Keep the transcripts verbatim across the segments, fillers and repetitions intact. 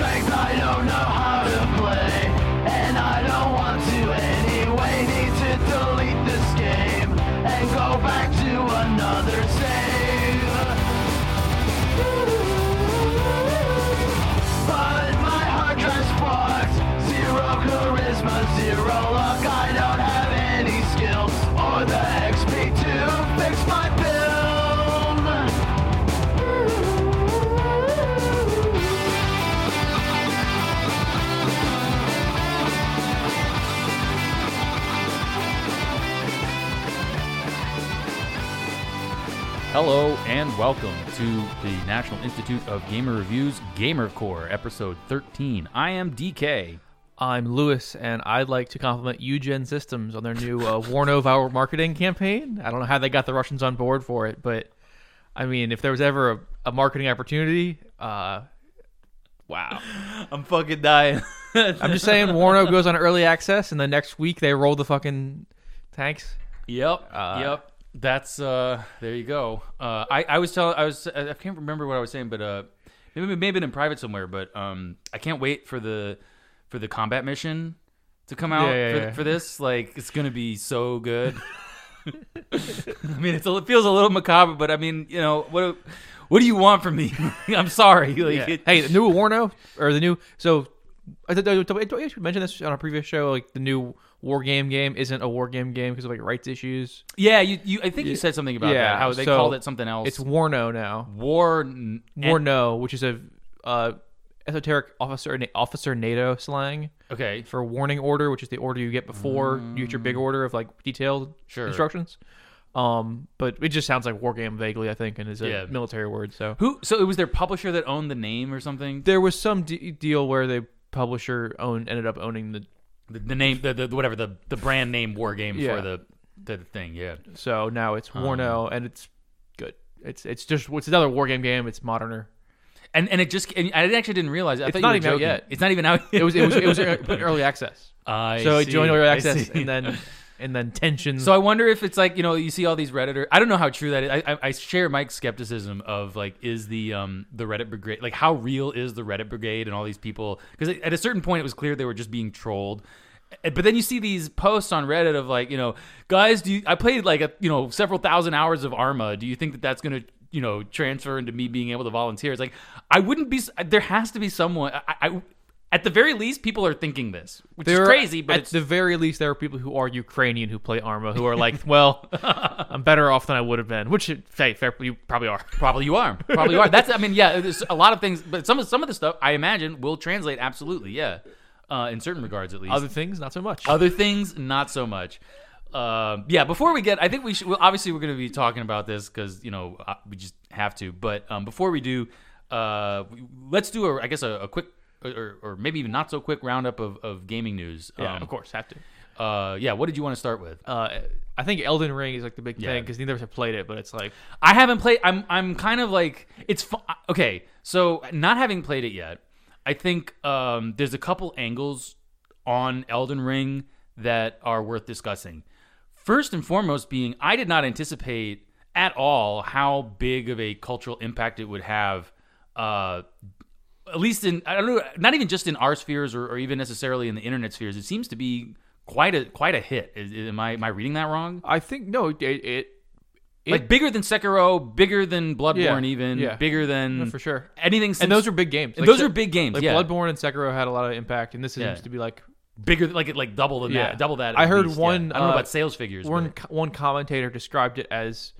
strength, I don't know how to play, and I don't want to anyway. Need to delete this game and go back to another save. But my hard drive's fucked. Zero charisma, zero luck. I don't have any skills or the X P to fix my build. Hello and welcome to the National Institute of Gamer Reviews Gamer Core, episode thirteen. I am D K. I'm Lewis, and I'd like to compliment Eugen Systems on their new uh, Warno Our marketing campaign. I don't know how they got the Russians on board for it, but I mean, if there was ever a, a marketing opportunity, uh, wow. I'm fucking dying. I'm just saying, Warno goes on early access, and the next week they roll the fucking tanks. Yep, Uh, yep. That's uh, there you go. Uh, I I was telling I was I can't remember what I was saying, but uh, maybe maybe in private somewhere. But um, I can't wait for the for the combat mission to come out Yeah, yeah, for, yeah. for this. Like, it's gonna be so good. I mean, it's a, it feels a little macabre, but I mean, you know, what what do you want from me? I'm sorry. Like, Yeah. it, Hey, the new Warno, or the new, so, I th- I th- I mentioned this on a previous show, like, the new War Game game isn't a War Game game because of, like, rights issues. yeah, you, you I think you said something about Yeah, that. How they so called it something else. It's Warno now. War Warno, which is a uh, esoteric officer officer NATO slang Okay. for warning order, which is the order you get before you get your big order of like detailed Sure. instructions. Um, but it just sounds like war game vaguely, I think, and is a Yeah. military word. So Who? So it was their publisher that owned the name or something. there was some de- deal where the publisher owned ended up owning the. The, the name, the, the whatever the the brand name war game Yeah. for the the thing. Yeah. So now it's Um, Warno, and it's good. It's it's just it's another war game game. It's moderner. And and it just and I actually didn't realize. I It's thought not you were even out joking. yet. It's not even out. It was it was it was in early access. I So it see. joined early I access, see. and then and then tensions. So I wonder if it's like, you know, you see all these Redditor. I don't know how true that is. I, I, I share Mike's skepticism of like, is the um the Reddit brigade, like how real is the Reddit brigade and all these people? Because at a certain point it was clear they were just being trolled. But then you see these posts on Reddit of like, you know, guys, do you, I played like a, you know, several thousand hours of Arma. Do you think that that's going to, you know, transfer into me being able to volunteer? It's like, I wouldn't be, there has to be someone, I, I at the very least, people are thinking this, which There is are- crazy, but at it's, the very least, there are people who are Ukrainian who play Arma who are like, well, I'm better off than I would have been, which, hey, fair, you probably are. probably you are. Probably you are. That's, I mean, yeah, there's a lot of things, but some of, some of the stuff I imagine will translate absolutely, yeah. Uh, in certain regards, at least. Other things, not so much. Other things, not so much. Uh, yeah, before we get, I think we should, well, obviously we're going to be talking about this because, you know, uh, we just have to. But um, before we do, uh, let's do, a, I guess, a, a quick, or, or maybe even not so quick roundup of, of gaming news. yeah, Um, of course, have to. Uh, yeah, what did you want to start with? Uh, I think Elden Ring is like the big Yeah. thing because neither of us have played it, but it's like, I haven't played, I'm, I'm kind of like, it's, fu- okay, so not having played it yet, I think um, there's a couple angles on Elden Ring that are worth discussing. First and foremost being, I did not anticipate at all how big of a cultural impact it would have, uh, at least in, I don't know, not even just in our spheres or, or even necessarily in the internet spheres. It seems to be quite a quite a hit. Is, am I am I reading that wrong? I think, no, it, it, it Like bigger than Sekiro, bigger than Bloodborne, Yeah, even yeah. bigger than no, for sure. anything. Since, And those are big games. and Like, those Se- are big games. Like yeah, Bloodborne and Sekiro had a lot of impact, and this seems Yeah. to be like, bigger, like it like double than Yeah. that, double that. I at heard least, one, yeah. I don't know uh, about sales figures. one but- one commentator described it as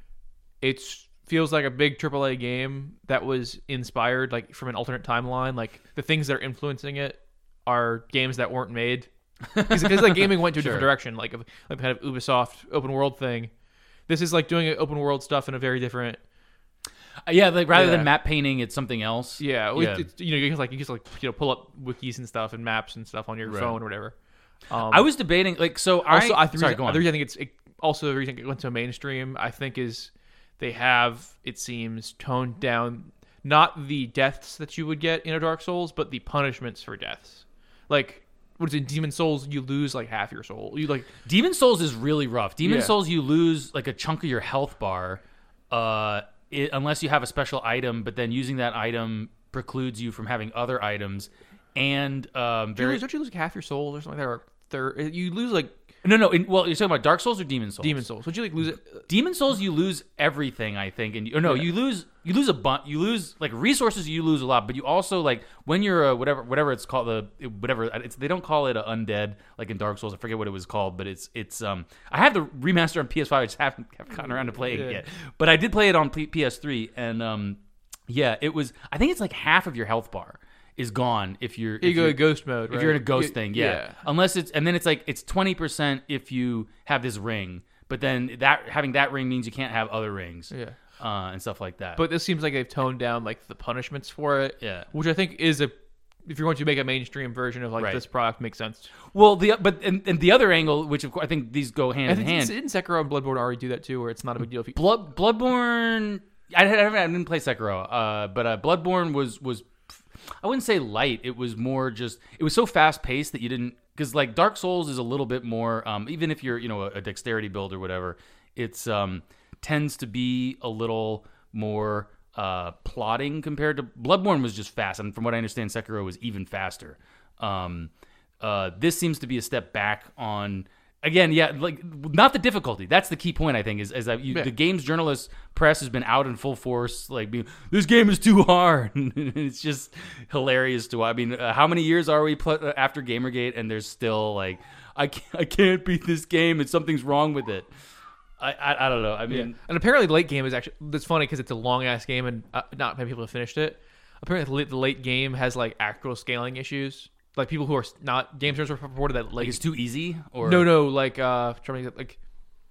it feels like a big triple A game that was inspired like from an alternate timeline. Like the things that are influencing it are games that weren't made because like gaming went to a Sure. different direction, like a like kind of Ubisoft open world thing. This is like doing open world stuff in a very different. Uh, yeah, like rather Yeah. than map painting, it's something else. Yeah, well, Yeah. It's, it's- you know, you can like you can just like you know pull up wikis and stuff and maps and stuff on your Right. phone or whatever. Um, I was debating, like, so also, I. I, the sorry, reason, go on. the reason I think it's it, also the reason it went to mainstream, I think, is they have, it seems, toned down not the deaths that you would get in a Dark Souls, but the punishments for deaths. Like, what is it? Demon Souls, you lose like half your soul. You like Demon Souls is really rough. Demon Yeah. Souls, you lose like a chunk of your health bar, uh, it, unless you have a special item. But then using that item precludes you from having other items, and um, Don't you very lose- don't you lose like half your souls or something like that? Or third, you lose like no no. In, well, you're talking about Dark Souls or Demon Souls? demon souls. Don't you like lose it? Demon Souls, you lose everything, I think, and you, or no, Yeah. you lose you lose a bunch. You lose like resources. You lose a lot, but you also like when you're a whatever whatever it's called the whatever it's they don't call it a undead like in Dark Souls. I forget what it was called, but it's it's um I have the remaster on P S five. I just haven't, haven't gotten around to playing Yeah. it yet, but I did play it on P- PS3, and um yeah, it was. I think it's like half of your health bar is gone if you're You if go you're, to ghost mode. if right? you're in a ghost You- thing, yeah. Unless it's and then it's like it's twenty percent if you have this ring, but then that having that ring means you can't have other rings, Yeah. uh, and stuff like that. But this seems like they've toned down like the punishments for it. Yeah. Which I think is a if you're going to make a mainstream version of like Right. this product makes sense. well, the but and, and the other angle, which of course I think these go hand I in think hand. didn't Sekiro and Bloodborne already do that too, where it's not a big deal if you Blood Bloodborne. I, I, haven't- I didn't play Sekiro, uh, but uh, Bloodborne was was I wouldn't say light. It was more just it was so fast paced that you didn't because like Dark Souls is a little bit more. Um, even if you're you know a, a dexterity build or whatever, it's um, tends to be a little more uh, plotting compared to Bloodborne was just fast, and from what I understand, Sekiro was even faster. Um, uh, this seems to be a step back on. Again, yeah, like not the difficulty. That's the key point. I think is is that you, Yeah. the games journalist press has been out in full force, like being this game is too hard. It's just hilarious to. I mean, uh, how many years are we pl- after Gamergate, and there's still like I can't, I can't beat this game, and something's wrong with it. I I, I don't know. I mean, And apparently, the late game is actually that's funny because it's a long ass game and uh, not many people have finished it. Apparently, the late, the late game has like actual scaling issues. Like people who are not game journalists reported that like like it's too easy. Or no no like uh trying to get, like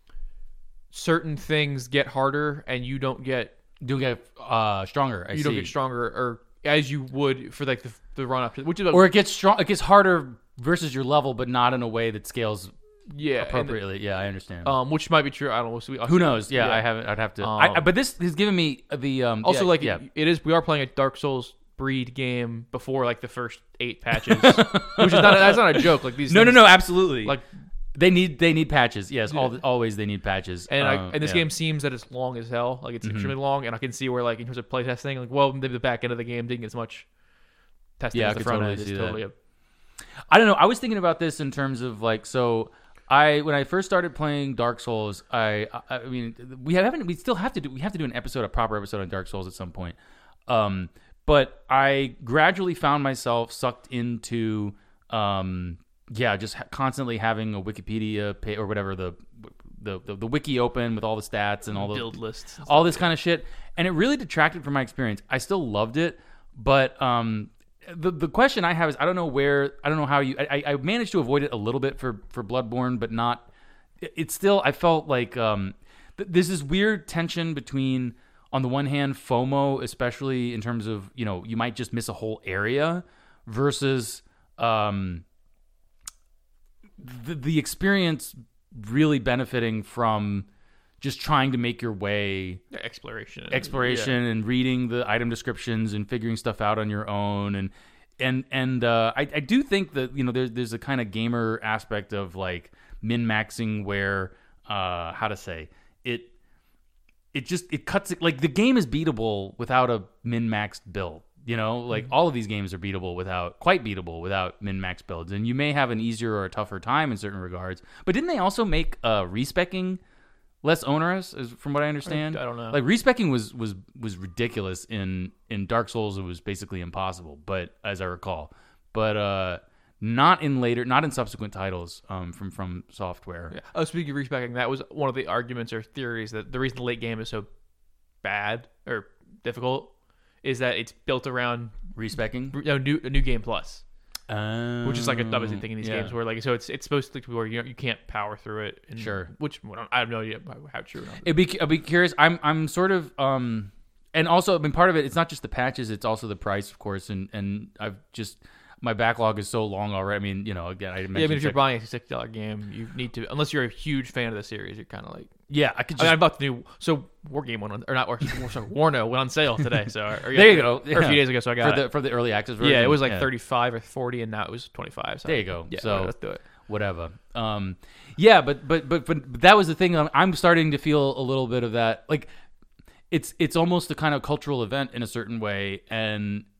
certain things get harder and you don't get do get uh, stronger. I you see. don't get stronger or as you would for like the, the run up to which is a, or it gets strong. It gets harder versus your level, but not in a way that scales yeah and, appropriately. Yeah, I understand. um which might be true. I don't know. So we, Who knows? Yeah, I haven't. I'd have to. Um, I, I, but this has given me the um. Also, yeah, like yeah. it, it is, we are playing a Dark Souls breed game before like the first eight patches, which is not that's not a joke. Like these, no, no, things, no, absolutely. like they need they need patches. Yes, Yeah. all, always they need patches. and I, Uh, and this yeah. game seems that it's long as hell. Like it's Mhm. extremely long, and I can see where like in terms of playtesting, like well, maybe the back end of the game didn't get as much testing Yeah, I as the could front totally end. It's see that. totally a, I don't know. I was thinking about this in terms of like so. I when I first started playing Dark Souls, I I, I mean we haven't we still have to do we have to do an episode a proper episode on Dark Souls at some point. Um, but I gradually found myself sucked into um yeah just ha- constantly having a Wikipedia page or whatever the, the the the wiki open with all the stats and all the build lists. all this kind of shit, and it really detracted from my experience. I still loved it, but um, the the question I have is I don't know where I don't know how you I, I managed to avoid it a little bit for for Bloodborne, but not. It, it's still I felt like um, th- there's this weird tension between on the one hand FOMO, especially in terms of you know you might just miss a whole area, versus um, the the experience really benefiting from just trying to make your way Yeah, exploration, and- exploration and reading the item descriptions and figuring stuff out on your own and and and uh, I, I do think that you know there's there's a kind of gamer aspect of like min maxing where uh, how to say it it just it cuts it like the game is beatable without a min maxed build. You know, like Mm-hmm. all of these games are beatable without, quite beatable without min-max builds. And you may have an easier or a tougher time in certain regards. But didn't they also make uh, respecking less onerous, as, from what I understand? I don't know. Like respecking was was was ridiculous in in Dark Souls. It was basically impossible. But as I recall, but uh, not in later, not in subsequent titles um, from from Software. Yeah. Oh, speaking of respecting, that was one of the arguments or theories that the reason the late game is so bad or difficult is that it's built around Respecking, no, new a new game plus, um, which is like a obviously thing in these yeah. games where like so it's it's supposed to be where you know, you can't power through it. And, Sure. Which I, don't, I have no idea how true or not. It'd be, I'd be curious. I'm, I'm sort of, um, and also, I mean, part of it, it's not just the patches, it's also the price, of course. And, and I've just, my backlog is so long already. I mean, you know, again, I mentioned, Yeah, I mean, if you're check- buying a sixty dollar game, you need to, unless you're a huge fan of the series, you're kind of like. yeah, I could I just, mean, I'm about to do so. Wargame went on, or not? Or sorry, Warno went on sale today. So or, there you go. or a Yeah. few days ago. So I got for the, it. for the early access version. Yeah, it was like Yeah. thirty-five or forty, and now it was twenty-five. So There you go. Yeah, So- let's do it. whatever. Um, yeah, but, but, but, but that was the thing. I'm, I'm starting to feel a little bit of that. Like it's, it's almost a kind of cultural event in a certain way. And,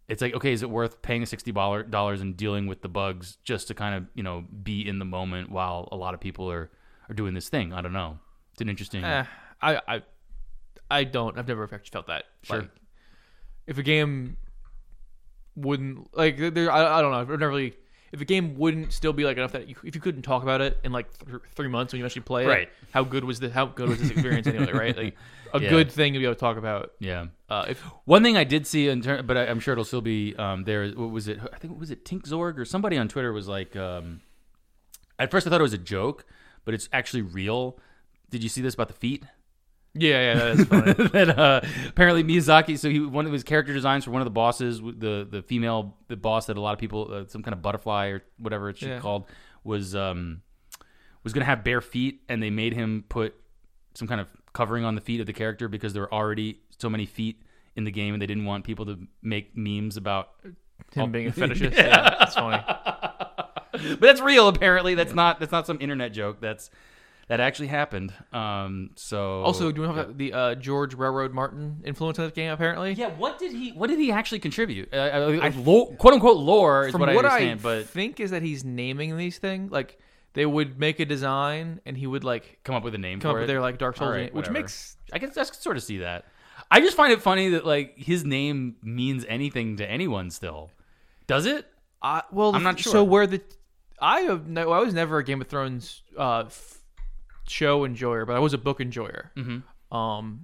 it's like, okay, is it worth paying sixty dollars and dealing with the bugs just to kind of, you know, be in the moment while a lot of people are, are doing this thing? I don't know. It's an interesting. Eh, I, I, I don't. I've never actually felt that. Sure. Like, if a game wouldn't like, there, I, I don't know. I've never really. If a game wouldn't still be like enough that you, if you couldn't talk about it in like th- three months when you actually play it, Right. how good was the how good was this experience anyway? Right, like a Yeah. good thing to be able to talk about. Yeah. Uh, if One thing I did see, in ter- but I, I'm sure it'll still be um, there. What was it? I think was it Tink Zorg or somebody on Twitter was like. Um, at first, I thought it was a joke, but it's actually real. Did you see this about the feet? yeah, yeah, that's funny. that uh, apparently Miyazaki. So he one of his character designs for one of the bosses, the the female the boss that a lot of people, uh, some kind of butterfly or whatever it's Yeah. called, was um, was gonna have bare feet, and they made him put some kind of covering on the feet of the character because there were already so many feet in the game, and they didn't want people to make memes about Him being a fetishist. Yeah. Yeah, that's funny. But that's real. Apparently, that's not that's not some internet joke. That's that actually happened. Um, so Also, do you know the uh, George Railroad Martin influence on this game? Apparently, yeah. What did he What did he actually contribute? Uh, uh, lore, quote unquote lore is From what I what understand. I but think is that he's naming these things. Like they would make a design, and he would like come up with a name come for up it. with their like Dark Souls, All right, name, which whatever. makes I guess I can sort of see that. I just find it funny that like his name means anything to anyone still. Does it? I well, I'm not sure. So where the I have no, I was never a Game of Thrones uh, f- show enjoyer, but I was a book enjoyer. Mm-hmm. Um,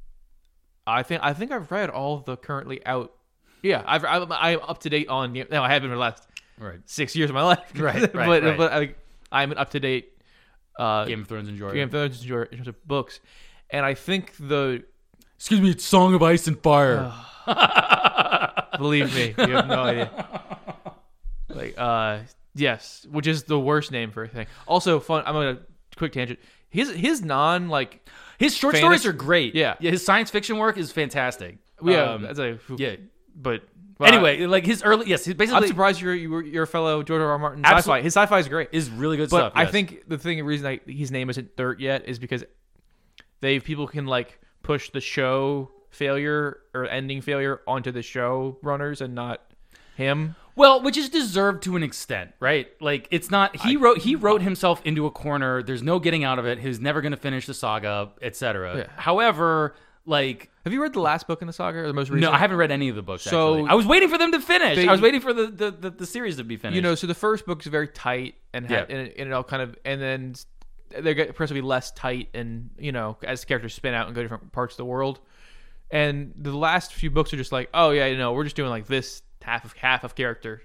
I think I think I've read all of the currently out. Yeah, I've I'm, I'm up to date on. No, I haven't for the last Right. six years of my life. Right, right, but right. but I, I'm an up to date uh, Game of Thrones enjoyer. Game of Thrones enjoyer in terms of books, and I think the Excuse me, it's Song of Ice and Fire. believe me, you have no idea. Like uh, yes, which is the worst name for a thing. Also, fun. I'm gonna quick tangent. His his non like His short Fantasy- stories are great. Yeah. yeah. His science fiction work is fantastic. yeah Um, that's a yeah. but well, Anyway, like his early, yes, his I'm basically surprised you're you were, you're a fellow George R. R. Martin Absol- sci-fi. His sci-fi is great. is really good But stuff. I yes. think the thing, the reason I, his name isn't Dirt yet is because they people can like push the show failure or ending failure onto the show runners and not him. well, which is deserved to an extent, right? Like it's not he wrote he wrote himself into a corner. There's no getting out of it. He's never going to finish the saga, et cetera. Yeah. However, like Have you read the last book in the saga or the most recent? no, I haven't read any of the books. So- actually. I was waiting for them to finish. They- I was waiting for the the, the, the series to be finished. You know, so the first book is very tight and ha- Yeah. and, it, and it all kind of and then they get progressively less tight and you know as the characters spin out and go different parts of the world. And the last few books are just like, oh yeah, you know, we're just doing like this half of half of character,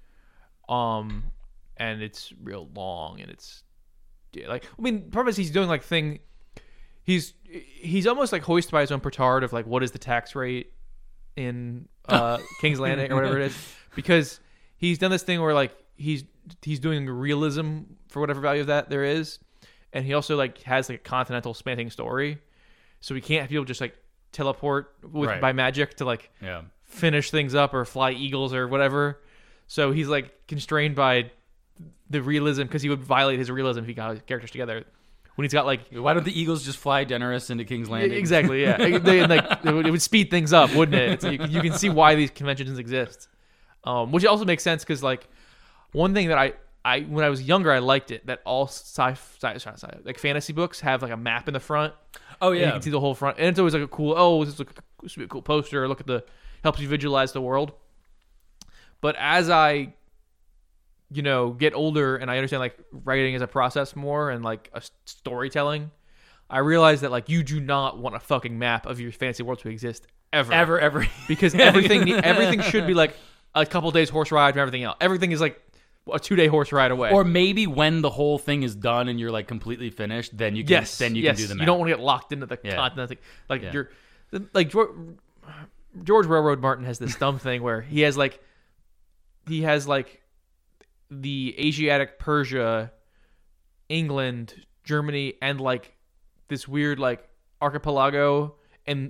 um, and it's real long and it's yeah, like I mean, problem is he's doing like thing, he's he's almost like hoisted by his own petard of like what is the tax rate in uh, King's Landing or whatever it is, because he's done this thing where like he's he's doing realism for whatever value of that there is, and he also like has like a continental spanning story, so we can't have people just like teleport with Right. by magic to like yeah. finish things up or fly eagles or whatever. So he's like constrained by the realism because he would violate his realism if he got his characters together. When he's got like Why don't the Eagles just fly Daenerys into King's Landing? exactly, yeah, they, like it would, it would speed things up, wouldn't it? So you, you can see why these conventions exist, um, which also makes sense because like one thing that I. I when I was younger, I liked it that all sci, sci, sci, sci like fantasy books have like a map in the front. Oh And you yeah. can see the whole front, and it's always like a cool. Oh, this is like a, this would be a cool poster. Look at the helps you visualize the world. But as I, you know, get older and I understand like writing as a process more and like a s- storytelling, I realize that like you do not want a fucking map of your fantasy world to exist ever, ever ever because everything everything should be like a couple days horse ride from everything else. Everything is like a two day horse ride away. Or maybe when the whole thing is done and you're like completely finished, then you can yes, then you yes. can do the map. You don't want to get locked into the Yeah. continent. Like, like Yeah. you're like George, George Railroad Martin has this dumb thing where he has like he has like the Asiatic Persia, England, Germany, and like this weird like archipelago, and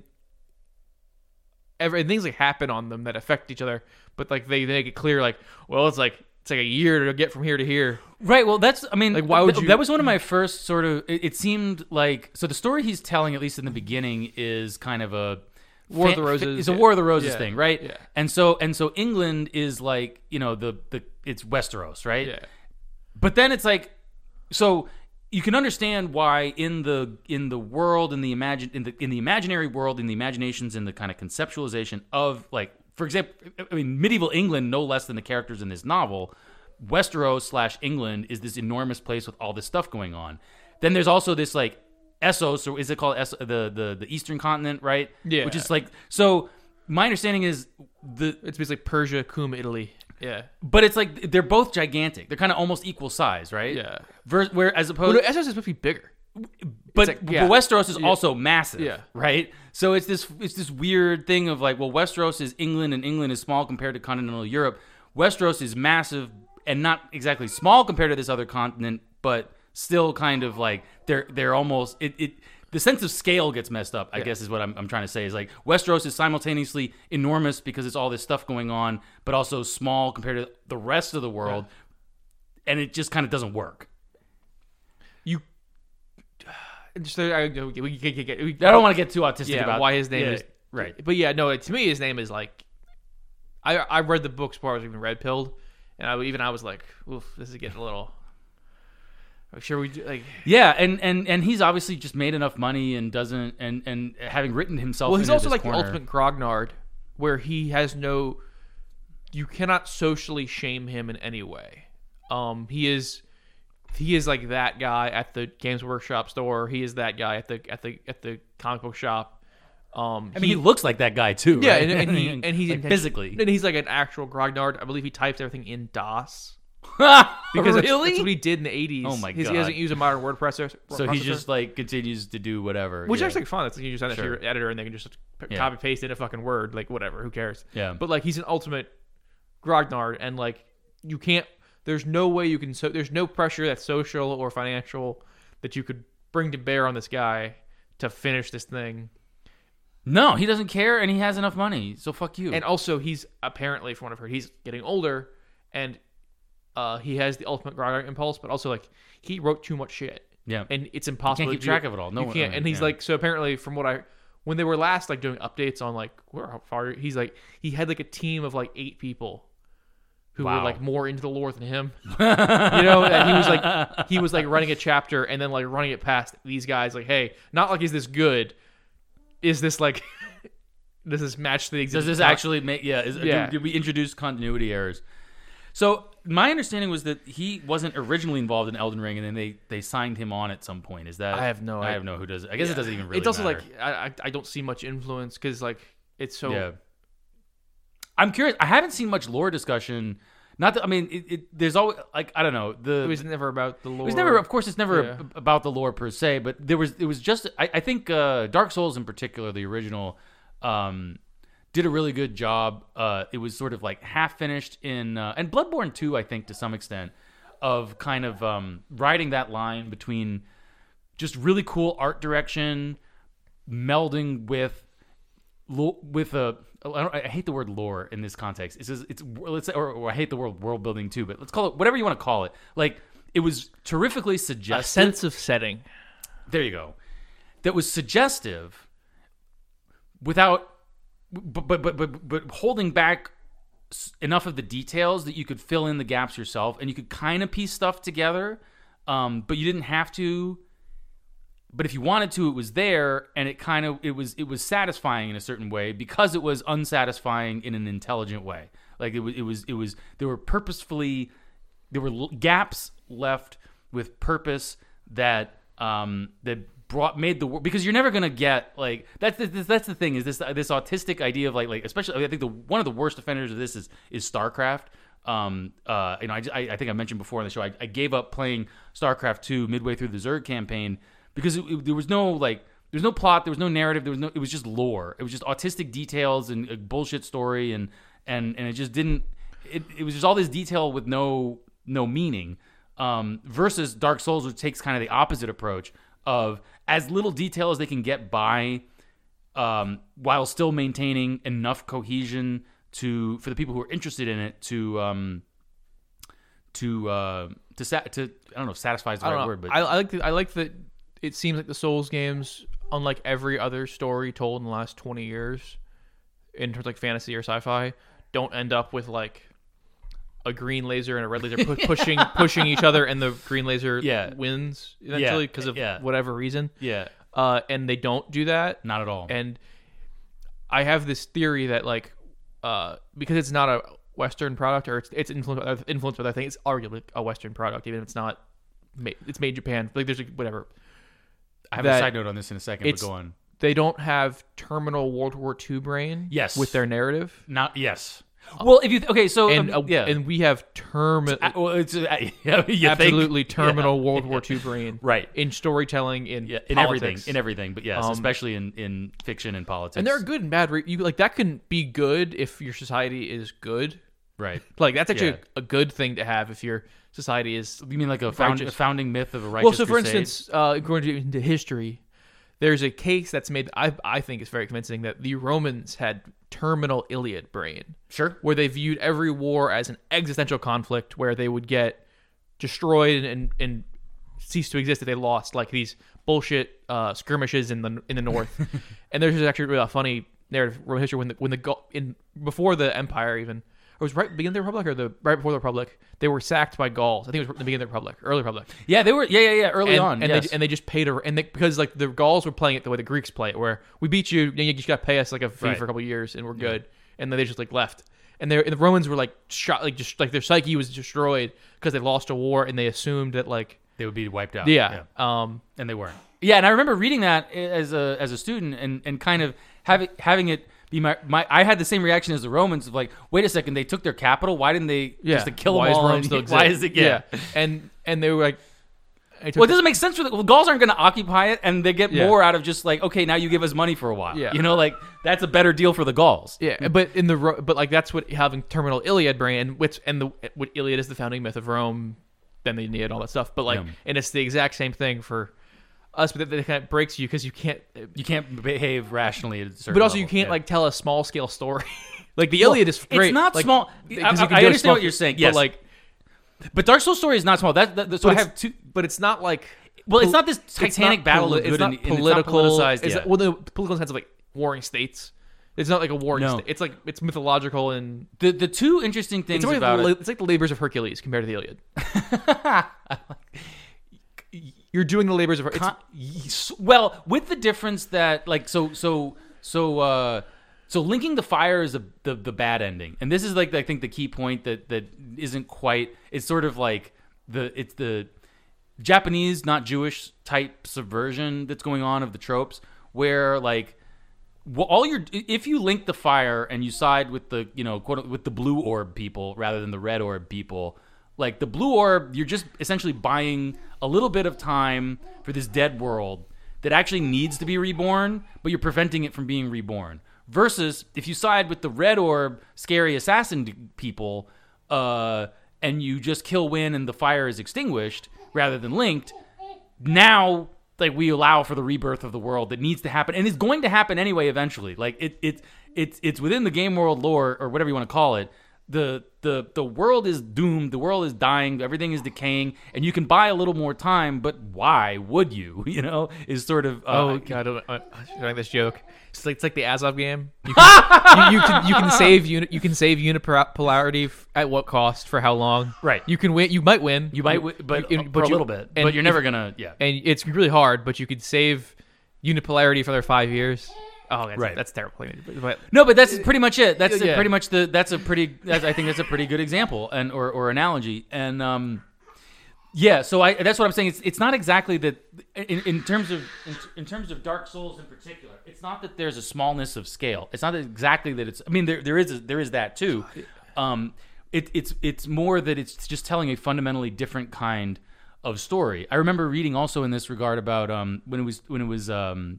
every things like happen on them that affect each other. But like they, they make it clear, like, well, it's like it's like a year to get from here to here. Right. Well, that's. I mean, Like, why would th- you- That was one of my first sort of. It, it seemed like so. The story he's telling, at least in the beginning, is kind of a War of fa- the Roses. It's a yeah. War of the Roses Yeah. thing, right? Yeah. And so and so England is like, you know, the the it's Westeros, right? Yeah. But then it's like, so you can understand why in the in the world in the imagine in the in the imaginary world, in the imaginations, in the kind of conceptualization of, like, for example, I mean, medieval England, no less than the characters in this novel, Westeros slash England is this enormous place with all this stuff going on. Then there's also this, like, Essos, or is it called Es- the the the Eastern Continent, right? Yeah. Which is like, so my understanding is the It's basically Persia, cum, Italy. Yeah. but it's like they're both gigantic. They're kind of almost equal size, right? Yeah. Vers- where as Well, opposed, no, Essos is supposed to be bigger. but, like- yeah. but Westeros is Yeah. also massive, Yeah. right? So it's this it's this weird thing of like, well, Westeros is England and England is small compared to continental Europe. Westeros is massive and not exactly small compared to this other continent, but still kind of like they're they're almost it. it the sense of scale gets messed up, I guess, is what I'm, I'm trying to say. Is like Westeros is simultaneously enormous because it's all this stuff going on, but also small compared to the rest of the world, and it just kind of doesn't work. You. Just, I, we, we, we, we, I don't want to get too autistic yeah, about why his name yeah, is right. But yeah, no. To me, his name is like. I I read the books before I was even red pilled, and I even I was like, oof, this is getting a little. Like, sure, we do, like. Yeah, and, and and he's obviously just made enough money and doesn't and and having written himself. Well, he's into also this like corner. the ultimate grognard, where he has no. You cannot socially shame him in any way. Um, he is. He is like that guy at the Games Workshop store. He is that guy at the at the at the comic book shop. Um, I mean, he, looks like that guy too. yeah, right? and, and he and he's like intention- physically. and he's like an actual grognard. I believe he types everything in DOS. because Because that's, really, that's what he did in the eighties. Oh my He's- God. He doesn't use a modern word processor. so he processor, just like continues to do whatever. which yeah. is actually fun. That's like you just send it Sure. to your editor and they can just p- Yeah. copy paste in a fucking word, like whatever. Who cares? Yeah. But like he's an ultimate grognard, and like you can't. There's no way you can. So there's no pressure that's social or financial that you could bring to bear on this guy to finish this thing. no, he doesn't care, and he has enough money. So fuck you. And also, he's apparently, from what I've heard, he's getting older, and uh, he has the ultimate grognard impulse. But also, like he wrote too much shit. yeah, And it's impossible keep to track do. of it all. No you one- can't. I mean, And he's yeah. like, so apparently, from what I, when they were last like doing updates on like where how far he's like, he had like a team of like eight people who were Wow. like more into the lore than him. you know, that he was like, he was like running a chapter and then like running it past these guys. Like, hey, not like is this good? Is this like, does this match the Does existing? this actually make? Yeah, is, Yeah. Did, did we introduce continuity errors? So my understanding was that he wasn't originally involved in Elden Ring, and then they, they signed him on at some point. Is that? I have no I idea. have no who does it. I guess it doesn't even really. It's also matter. like I I- I don't see much influence because like it's so. Yeah. I'm curious. I haven't seen much lore discussion. Not that I mean, it, it, there's always like I don't know the. It was never about the lore. It was never, of course, it's never Yeah. ab- about the lore per se, but there was, it was just, I, I think uh, Dark Souls in particular, the original, um, did a really good job. Uh, it was sort of like half finished in, uh, and Bloodborne two, I think, to some extent, of kind of um, riding that line between just really cool art direction, melding with, lo- with a, I, don't, I hate the word lore in this context. It's just, it's let's say, or, or I hate the word world building too, but let's call it whatever you want to call it. Like it was terrifically a suggestive. sense of setting. There you go. That was suggestive, without, but but but but, but holding back s- enough of the details that you could fill in the gaps yourself, and you could kind of piece stuff together, um, but you didn't have to. But if you wanted to, it was there, and it kind of it was it was satisfying in a certain way because it was unsatisfying in an intelligent way. Like it was it was it was there were purposefully there were l- gaps left with purpose that um that brought made the world, because you're never gonna get like that's the, that's the thing is this this autistic idea of like like especially I think the one of the worst offenders of this is is StarCraft. Um, uh, you know, I, I, I think I mentioned before on the show, I, I gave up playing StarCraft two midway through the Zerg campaign because it, it, there was no like, there was no plot, there was no narrative, there was no, it was just lore. It was just autistic details and a bullshit story, and and and it just didn't. It, it was just all this detail with no no meaning. Um, versus Dark Souls, which takes kind of the opposite approach of as little detail as they can get by, um, while still maintaining enough cohesion to for the people who are interested in it to um to uh to sa- to I don't know if satisfy is the I right don't know. word, but I, I like the, I like that. It seems like the Souls games unlike every other story told in the last twenty years, in terms of like fantasy or sci-fi, don't end up with like a green laser and a red laser pu- pushing pushing each other, and the green laser Yeah. wins eventually Yeah, because of yeah. whatever reason. Yeah, Uh, and they don't do that. not at all. And I have this theory that like, uh, because it's not a Western product, or it's it's influenced by other, influenced by other things, it's arguably a Western product, even if it's not. Made, it's made in Japan. Like there's like, whatever. I have that a side note on this in a second, but it's- go on. They don't have terminal World War Two brain. Yes. With their narrative. Not yes. Well, if you okay, so And um, uh, yeah, and we have term Uh, well, it's uh, yeah, you absolutely think, terminal yeah. World War Two brain. Right. In storytelling, in Yeah, in politics. everything, in everything, but yes, Um, especially in, in fiction and politics. And there are good and bad. Re- you like that can be good if your society is good. right. Like that's actually Yeah. a, a good thing to have if your society is. You mean like a, found, Righteous. a founding myth of a righteous Well, so for crusade? instance, uh, going to- into history, there's a case that's made. I I think is very convincing that the Romans had terminal Iliad brain, Sure. where they viewed every war as an existential conflict where they would get destroyed and and cease to exist if they lost, like these bullshit uh, skirmishes in the in the north. And there's actually really a funny narrative Roman history when the when the Ga- in before the empire even. Or it was right at the beginning of the Republic or the right before the Republic, they were sacked by Gauls. I think it was the beginning of the Republic, early Republic. Yeah, they were. Yeah, yeah, yeah. Early and, on, and yes. they and they just paid a and they, because like the Gauls were playing it the way the Greeks play it, where we beat you, you just got to pay us like a fee Right. for a couple of years, and we're good. And then they just like left, and they and the Romans were like shot, like just like their psyche was destroyed because they lost a war, and they assumed that like they would be wiped out. yeah, um, and they weren't. Yeah, and I remember reading that as a as a student and, and kind of having having it be my, my I had the same reaction as the Romans of like, wait a second, they took their capital. Why didn't they yeah, just to kill why them is all? Rome and- still why exist? is it? Yeah. and and they were like, I took Well, it doesn't make sense for the well, Gauls aren't going to occupy it, and they get Yeah. more out of just like, okay, now you give us money for a while. Yeah. You know, like that's a better deal for the Gauls. Yeah, but in the Ro- but like that's what having terminal Iliad brain, which and the what Iliad is the founding myth of Rome, then the Aeneid, all that stuff. But like, Yeah. and it's the exact same thing for us, but that kind of breaks you because you can't. You can't behave rationally at a certain But also, you level. can't Yeah. like tell a small scale story. Like the Well, Iliad is great. It's not like, small. because I, you I, can I do a understand small- what you're saying. but, Yes, like, but Dark Souls story is not small. That, that so I but have it's- two. but it's not like. Well, it's not this it's Titanic not battle poli- of good it's not and, and political. It's not politicized. It's Yeah. not- well, the political sense of like warring states. It's not like a warring. No. State. It's like it's mythological and the the two interesting things it's, always about the, it. it's like the labors of Hercules compared to the Iliad. You're doing the labors of. It's, Con- yes. Well, with the difference that like so so so uh so linking the fire is a, the the bad ending, and this is like I think the key point that that isn't quite. It's sort of like the it's the Japanese, not Jewish type subversion that's going on of the tropes, where like well, all your if you link the fire and you side with the you know quote with the blue orb people rather than the red orb people. Like the blue orb, you're just essentially buying a little bit of time for this dead world that actually needs to be reborn, but you're preventing it from being reborn. Versus if you side with the red orb, scary assassin people, uh, and you just kill Win and the fire is extinguished rather than linked, now like we allow for the rebirth of the world that needs to happen and is going to happen anyway eventually. Like it, it, it's it's within the game world lore or whatever you want to call it. The the the world is doomed. The world is dying. Everything is decaying, and you can buy a little more time. But why would you? You know, is sort of uh, oh god, I, I, I like this joke. It's like it's like the Azov game. You can, you, you can you can save uni, you can save unipolarity f- at what cost for how long? Right. You can win. You might win. you might, w- but, you- uh, for but a you- little bit. and But you're never if- gonna, yeah. and it's really hard. But you could save unipolarity for their five years. Oh, that's, Right. that's terrible. But No, but that's pretty much it. That's Yeah. pretty much the. That's a pretty. That's, I think that's a pretty good example and or, or analogy. And um, yeah. So I that's what I'm saying. It's it's not exactly that in, in terms of in, in terms of Dark Souls in particular. It's not that there's a smallness of scale. It's not exactly that it's. I mean, there there is a, there is that too. Um, it, it's it's more that it's just telling a fundamentally different kind of story. I remember reading also in this regard about um when it was when it was um.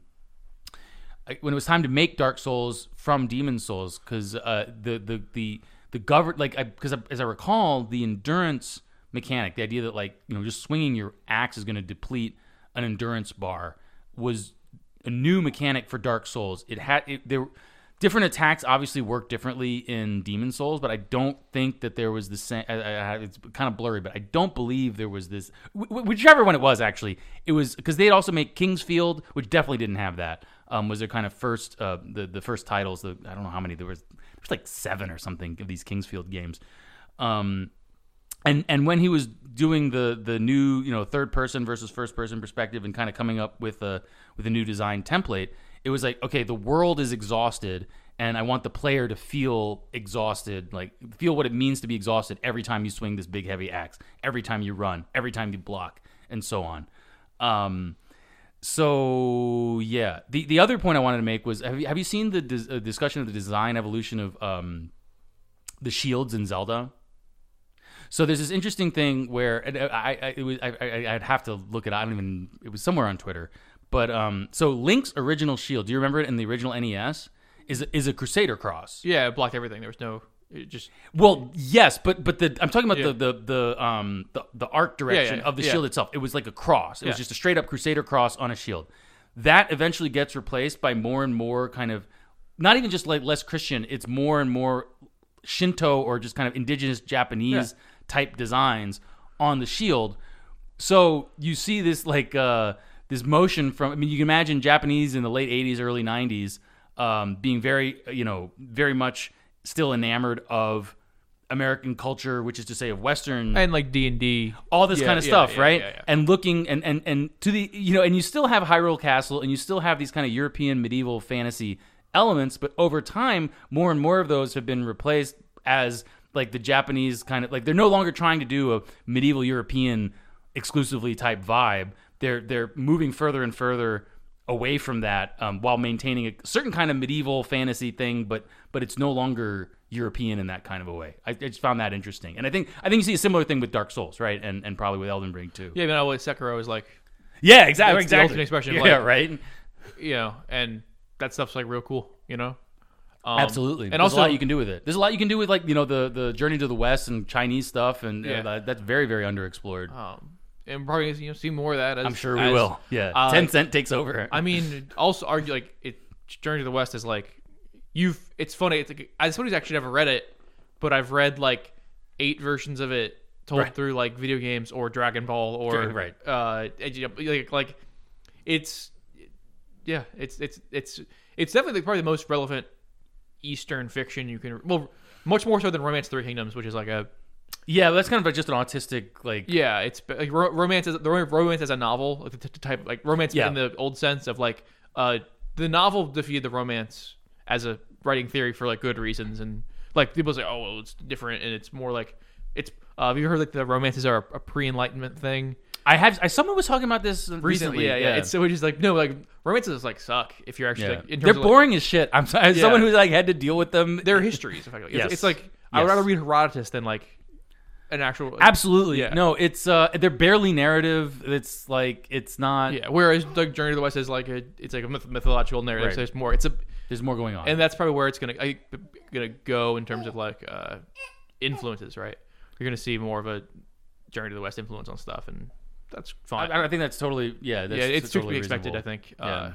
when it was time to make Dark Souls from Demon Souls, because uh, the the the the govern like because as I recall, the endurance mechanic, the idea that like you know just swinging your axe is going to deplete an endurance bar, was a new mechanic for Dark Souls. It had it, there different attacks obviously work differently in Demon Souls, but I don't think that there was the same. I, I, it's kind of blurry, but I don't believe there was this. Wh- whichever one it was, actually, it was because they'd also make Kingsfield, which definitely didn't have that. Um, was their kind of first uh, the the first titles? The, I don't know how many there was. There's like seven or something of these Kingsfield games. Um, and and when he was doing the the new you know third person versus first person perspective and kind of coming up with a with a new design template, it was like, okay, the world is exhausted, and I want the player to feel exhausted, like feel what it means to be exhausted every time you swing this big heavy axe, every time you run, every time you block, and so on. Um, so yeah, the the other point I wanted to make was, have you have you seen the dis- uh, discussion of the design evolution of um, the shields in Zelda? So there's this interesting thing where and I, I it was I, I I'd have to look it. I don't even. It was somewhere on Twitter. But um, so Link's original shield, do you remember it in the original N E S? Is is a Crusader cross? Yeah, it blocked everything. There was no, it just well, yes, but but the I'm talking about Yeah. the, the the um the, the arc direction Yeah, yeah, of the yeah. shield itself. It was like a cross. It was Yeah. just a straight up Crusader cross on a shield. That eventually gets replaced by more and more kind of not even just like less Christian. It's more and more Shinto or just kind of indigenous Japanese Yeah. type designs on the shield. So you see this like uh, this motion from. I mean, you can imagine Japanese in the late eighties, early nineties, um, being very, you know, very much still enamored of American culture, which is to say of Western and like D and D, all this Yeah, kind of yeah, stuff, yeah, right? yeah, yeah. And looking and, and and to the you know, and you still have Hyrule Castle, and you still have these kind of European medieval fantasy elements, but over time, more and more of those have been replaced as like the Japanese kind of like they're no longer trying to do a medieval European exclusively type vibe. They're they're moving further and further away from that um, while maintaining a certain kind of medieval fantasy thing, but but it's no longer European in that kind of a way. I, I just found that interesting, and I think I think you see a similar thing with Dark Souls, right? And and probably with Elden Ring too. yeah, but no, Sekiro is like, Yeah, exactly. It's the exactly. ultimate expression of, yeah, like- right. you know, and that stuff's like real cool, you know. Um, Absolutely. and There's also a lot you can do with it. There's a lot you can do with like you know the the Journey to the West and Chinese stuff, and uh, Yeah. that, that's very very underexplored. um, and probably you know see more of that. As, I'm sure we as- will. Yeah, uh, Tencent takes over. I mean, also argue like it. Journey to the West is like you've. It's funny. It's like as somebody's actually never read it, but I've read like eight versions of it told Right. through like video games or Dragon Ball or Right. Uh, and, you know, like like it's yeah, it's it's it's it's definitely probably the most relevant Eastern fiction you can. Well, much more so than Romance of the Three Kingdoms, which is like a yeah, that's kind of like just an autistic like. yeah, it's like ro- romance as the ro- romance as a novel, like the t- type like romance Yeah. in the old sense of like uh the novel defeated the romance as a writing theory for like good reasons, and like people say, oh, well, it's different, and it's more like it's. Uh, have you heard like the romances are a, a pre-enlightenment thing? I have. I, someone was talking about this recently. Recently, yeah, yeah. It's so it's just like no, like romances like suck if you're actually Yeah. like in terms They're of, like, boring as shit. I'm sorry. As Yeah. someone who like had to deal with them. They're histories. Effectively. It's, Yes. it's like I would Yes. rather read Herodotus than like an actual. Absolutely. Yeah. No, it's uh they're barely narrative. It's like it's not Yeah, whereas like Journey to the West is like a it's like a myth- mythological narrative. Right. So there's more. It's a there's more going on. and that's probably where it's gonna I, gonna go in terms of like uh, influences. Right, you're gonna see more of a Journey to the West influence on stuff, and that's I, fine. I think that's totally yeah, that's yeah, it's to totally be expected. reasonable. I think. Yeah. Uh,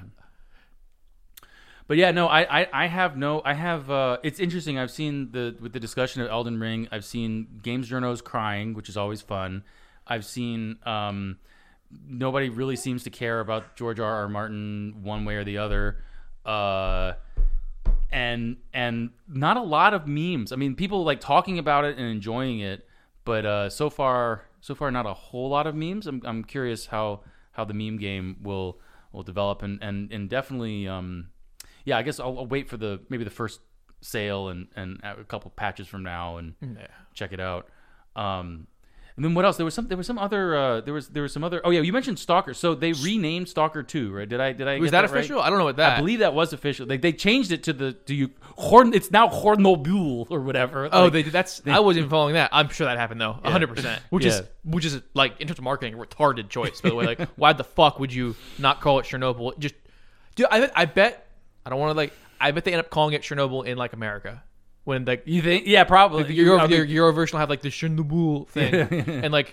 But yeah, no, I, I, I have no, I have. Uh, it's interesting. I've seen the with the discussion of Elden Ring. I've seen games journos crying, which is always fun. I've seen um, nobody really seems to care about George R. R. Martin one way or the other, uh, and and not a lot of memes. I mean, people like talking about it and enjoying it, but uh, so far, so far, not a whole lot of memes. I'm I'm curious how how the meme game will will develop, and and and definitely. Um, Yeah, I guess I'll, I'll wait for the maybe the first sale and, and a couple patches from now and yeah. check it out. Um, and then what else? There was some. There was some other. Uh, there was there was some other. Oh yeah, you mentioned Stalker. So they renamed Stalker two, right? Did I did I Was get that right? official? I don't know what that. I believe that was official. Like they changed it to the to you Horn. It's now Hornobule or whatever. Oh, Like, they did. That's I wasn't following that. I'm sure that happened though, a hundred percent. Which is Yeah. which is like in terms of marketing, a retarded choice. By the way, like why the fuck would you not call it Chernobyl? Just, dude, I bet- I bet I don't want to like. I bet they end up calling it Chernobyl in like America when like You think? Yeah, probably. the Euro, I the mean, Euro version will have like the Chernobyl thing, and like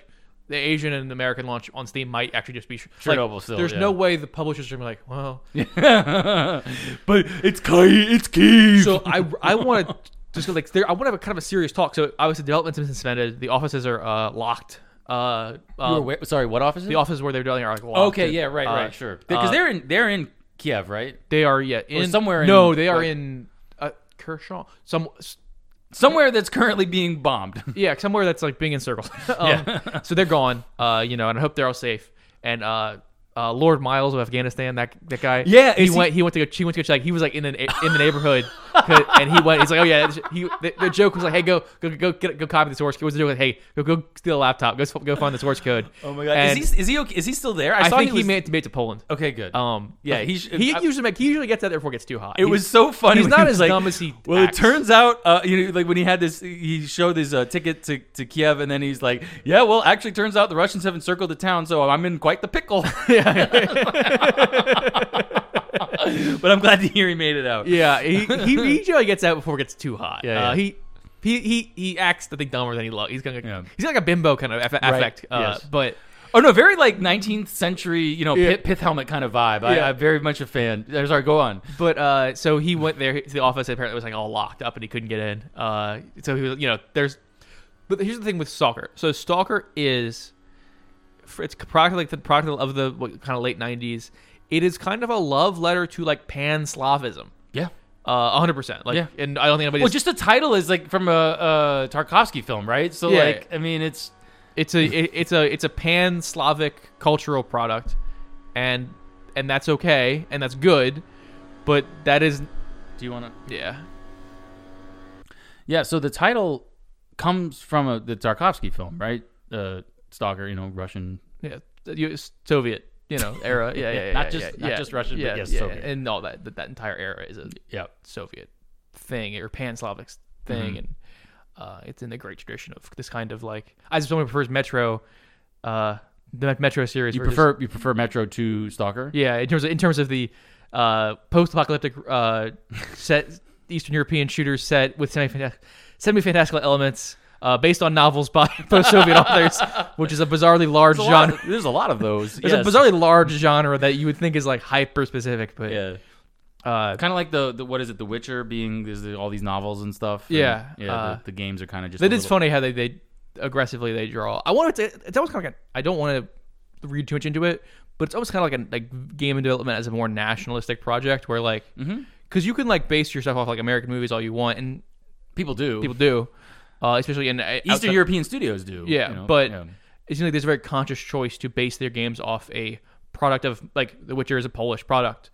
the Asian and American launch on Steam might actually just be Chernobyl like, still, There's yeah. no way the publishers are gonna be like, well, but it's Kyiv. It's Kyiv. so I I want to just go like there. I want to have a kind of a serious talk. So obviously, development's been suspended. The offices are uh, locked. Uh, You um, were wait, sorry, what office? the offices where they're doing are like locked. Okay, yeah, right, Uh, right, sure. Because uh, they're in they're in Kiev, right? They are yeah in somewhere No, in, they are like- in uh, Kershaw. Some Somewhere that's currently being bombed. yeah, somewhere that's like being encircled. um, so they're gone. Uh, you know, and I hope they're all safe. And uh, uh, Lord Miles of Afghanistan, that that guy. Yeah, he is he- went. He went to go. He went to go check. He was like in the in the neighborhood, 'cause- and he went. He's like, oh yeah. He the, the joke was like, hey, go go go get, go copy the source code. What's the joke? Like, hey, go go steal a laptop. Go go find the source code. Oh my god, And is he is he okay? Is he still there? I saw think he, was- made it made it to Poland. Okay, good. Um, Yeah, he sh- he I- usually make, he usually gets out there before it gets too hot. It He- was so funny. He's when not he was as like, dumb as he. Well, acts. it turns out, uh, you know, like when he had this, he showed his uh, ticket to, to Kiev, and then he's like, "Yeah, well, actually, turns out the Russians have encircled the town, so I'm in quite the pickle." But I'm glad to hear he made it out. Yeah, he, he he usually gets out before it gets too hot. Yeah, uh, yeah. he. He, he he acts I think dumber than he looks. He's gonna Yeah. he's got like a bimbo kind of aff- affect. Uh, yes. But Oh no, very like nineteenth century, you know, Yeah. pith, pith helmet kind of vibe. I, Yeah. I'm very much a fan. Uh, Sorry, go on. but uh, so he went there to the office. Apparently, it was like all locked up and he couldn't get in. Uh, so he was you know there's. But here's the thing with Stalker. So Stalker is, for- it's product like the product of the what, kind of late nineties. It is kind of a love letter to like Pan Slavism. Yeah. Uh, one hundred percent. Like, Yeah. and I don't think anybody. Well, just the title is like from a, a Tarkovsky film, right? So Yeah. like, I mean, it's It's a it, it's a it's a pan Slavic cultural product, and and that's okay and that's good, but that is do you want to? yeah Yeah. So the title comes from a, the Tarkovsky film, right? Uh, Stalker, you know, Russian. yeah you- Soviet you know era yeah yeah, yeah Not yeah, just- yeah, not yeah, just Russian, but yeah, yes, yeah, Soviet. and all that, that that entire era is a Yeah. Soviet thing or pan Slavic thing, Mhm. and uh, it's in the great tradition of this kind of like as someone who prefers Metro, uh, the Metro series. You where just- prefer you prefer Metro to Stalker? Yeah, in terms of in terms of the uh, post-apocalyptic uh, set, Eastern European shooters set with semi semi-fantastical elements, uh, based on novels by post-Soviet authors, which is a bizarrely large There's a lot genre. of, there's a lot of those. There's yes. a bizarrely large genre that you would think is like hyper-specific, but Yeah. uh, Kind of like the, the what is it? The Witcher being there's the, all these novels and stuff. and, Yeah, yeah. uh, the, the games are kind of just. it a is little- funny how they, they aggressively they draw. I want it to. It's almost kind of like a, I don't want to read too much into it, but it's almost kind of like a like game development as a more nationalistic project where like Mhm. because you can like base your stuff off like American movies all you want, and People do. people do, uh, especially in uh, Eastern outside- European studios do. Yeah, you know? but yeah. it seems like there's a very conscious choice to base their games off a product of like The Witcher is a Polish product.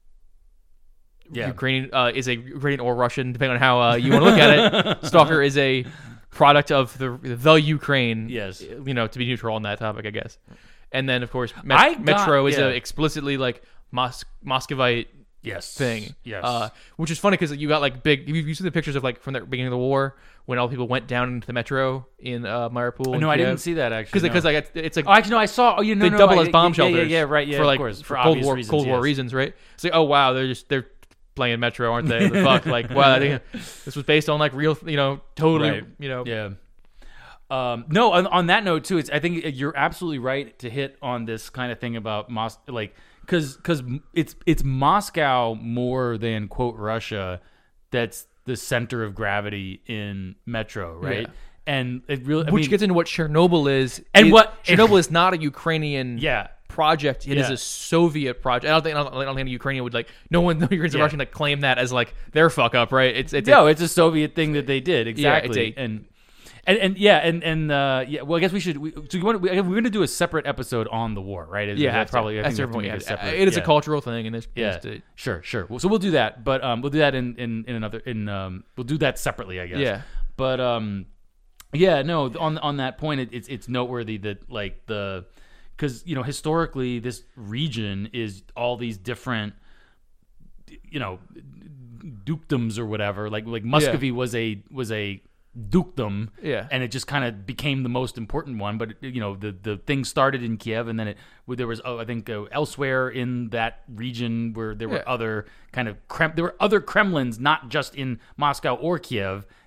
Yeah. Ukrainian uh, is a Ukrainian or Russian, depending on how uh, you want to look at it. Stalker is a product of the the Ukraine. Yes. you know, to be neutral on that topic, I guess. And then of course, Met- I got- Metro is yeah. a explicitly like Mos- Moscovite yes thing. Yes. Uh, which is funny because you got like big. You, you see the pictures of like from the beginning of the war when all the people went down into the metro in uh, Mariupol. Oh, and no, I Kiev. didn't see that actually. Because no. because like it's, it's like Oh, actually, no, I saw. Oh, you know, they no, double I- as bomb yeah, shelters. Yeah, yeah, right. Yeah, for like of course, for, for Cold obvious War reasons, Cold War yes. reasons, right? It's like, oh wow, they're just they're playing Metro, aren't they? The fuck, like wow, I think this was based on like real, you know, totally, Right. you know, Yeah. Um, no, on, on that note too, it's I think you're absolutely right to hit on this kind of thing about Mos like because because it's it's Moscow more than quote Russia that's the center of gravity in Metro, right? Yeah. And it really I which mean, gets into what Chernobyl is, And It- what- Chernobyl is not a Ukrainian yeah. project; it is Yeah. a Soviet project. I don't think I don't, I don't think the Ukrainian would like no one, no Ukrainians or Yeah. Russian like claim that as like their fuck up, right? It's it's No, it's a Soviet thing that they did exactly, it's a- and and and yeah, and and uh, yeah. Well, I guess we should. We, so you want we, we're going to do a separate episode on the war, right? Is, yeah, is that that's probably. I that's think we have to everyone. make Yeah, a separate- it is a yeah. cultural thing, and it's Yeah, it's a- sure, sure. Well, so we'll do that, but um, we'll do that in in, in another in um, we'll do that separately, I guess. Yeah. But um, yeah, no. On on that point, it, it's it's noteworthy that like the because you know historically this region is all these different you know dukedoms or whatever. Like like Muscovy was a was a dukedom, Yeah. and it just kind of became the most important one. But you know, the the thing started in Kiev, and then it there was oh, I think uh, elsewhere in that region where there were Yeah. other kind of Krem, there were other Kremlins, not just in Moscow or Kiev,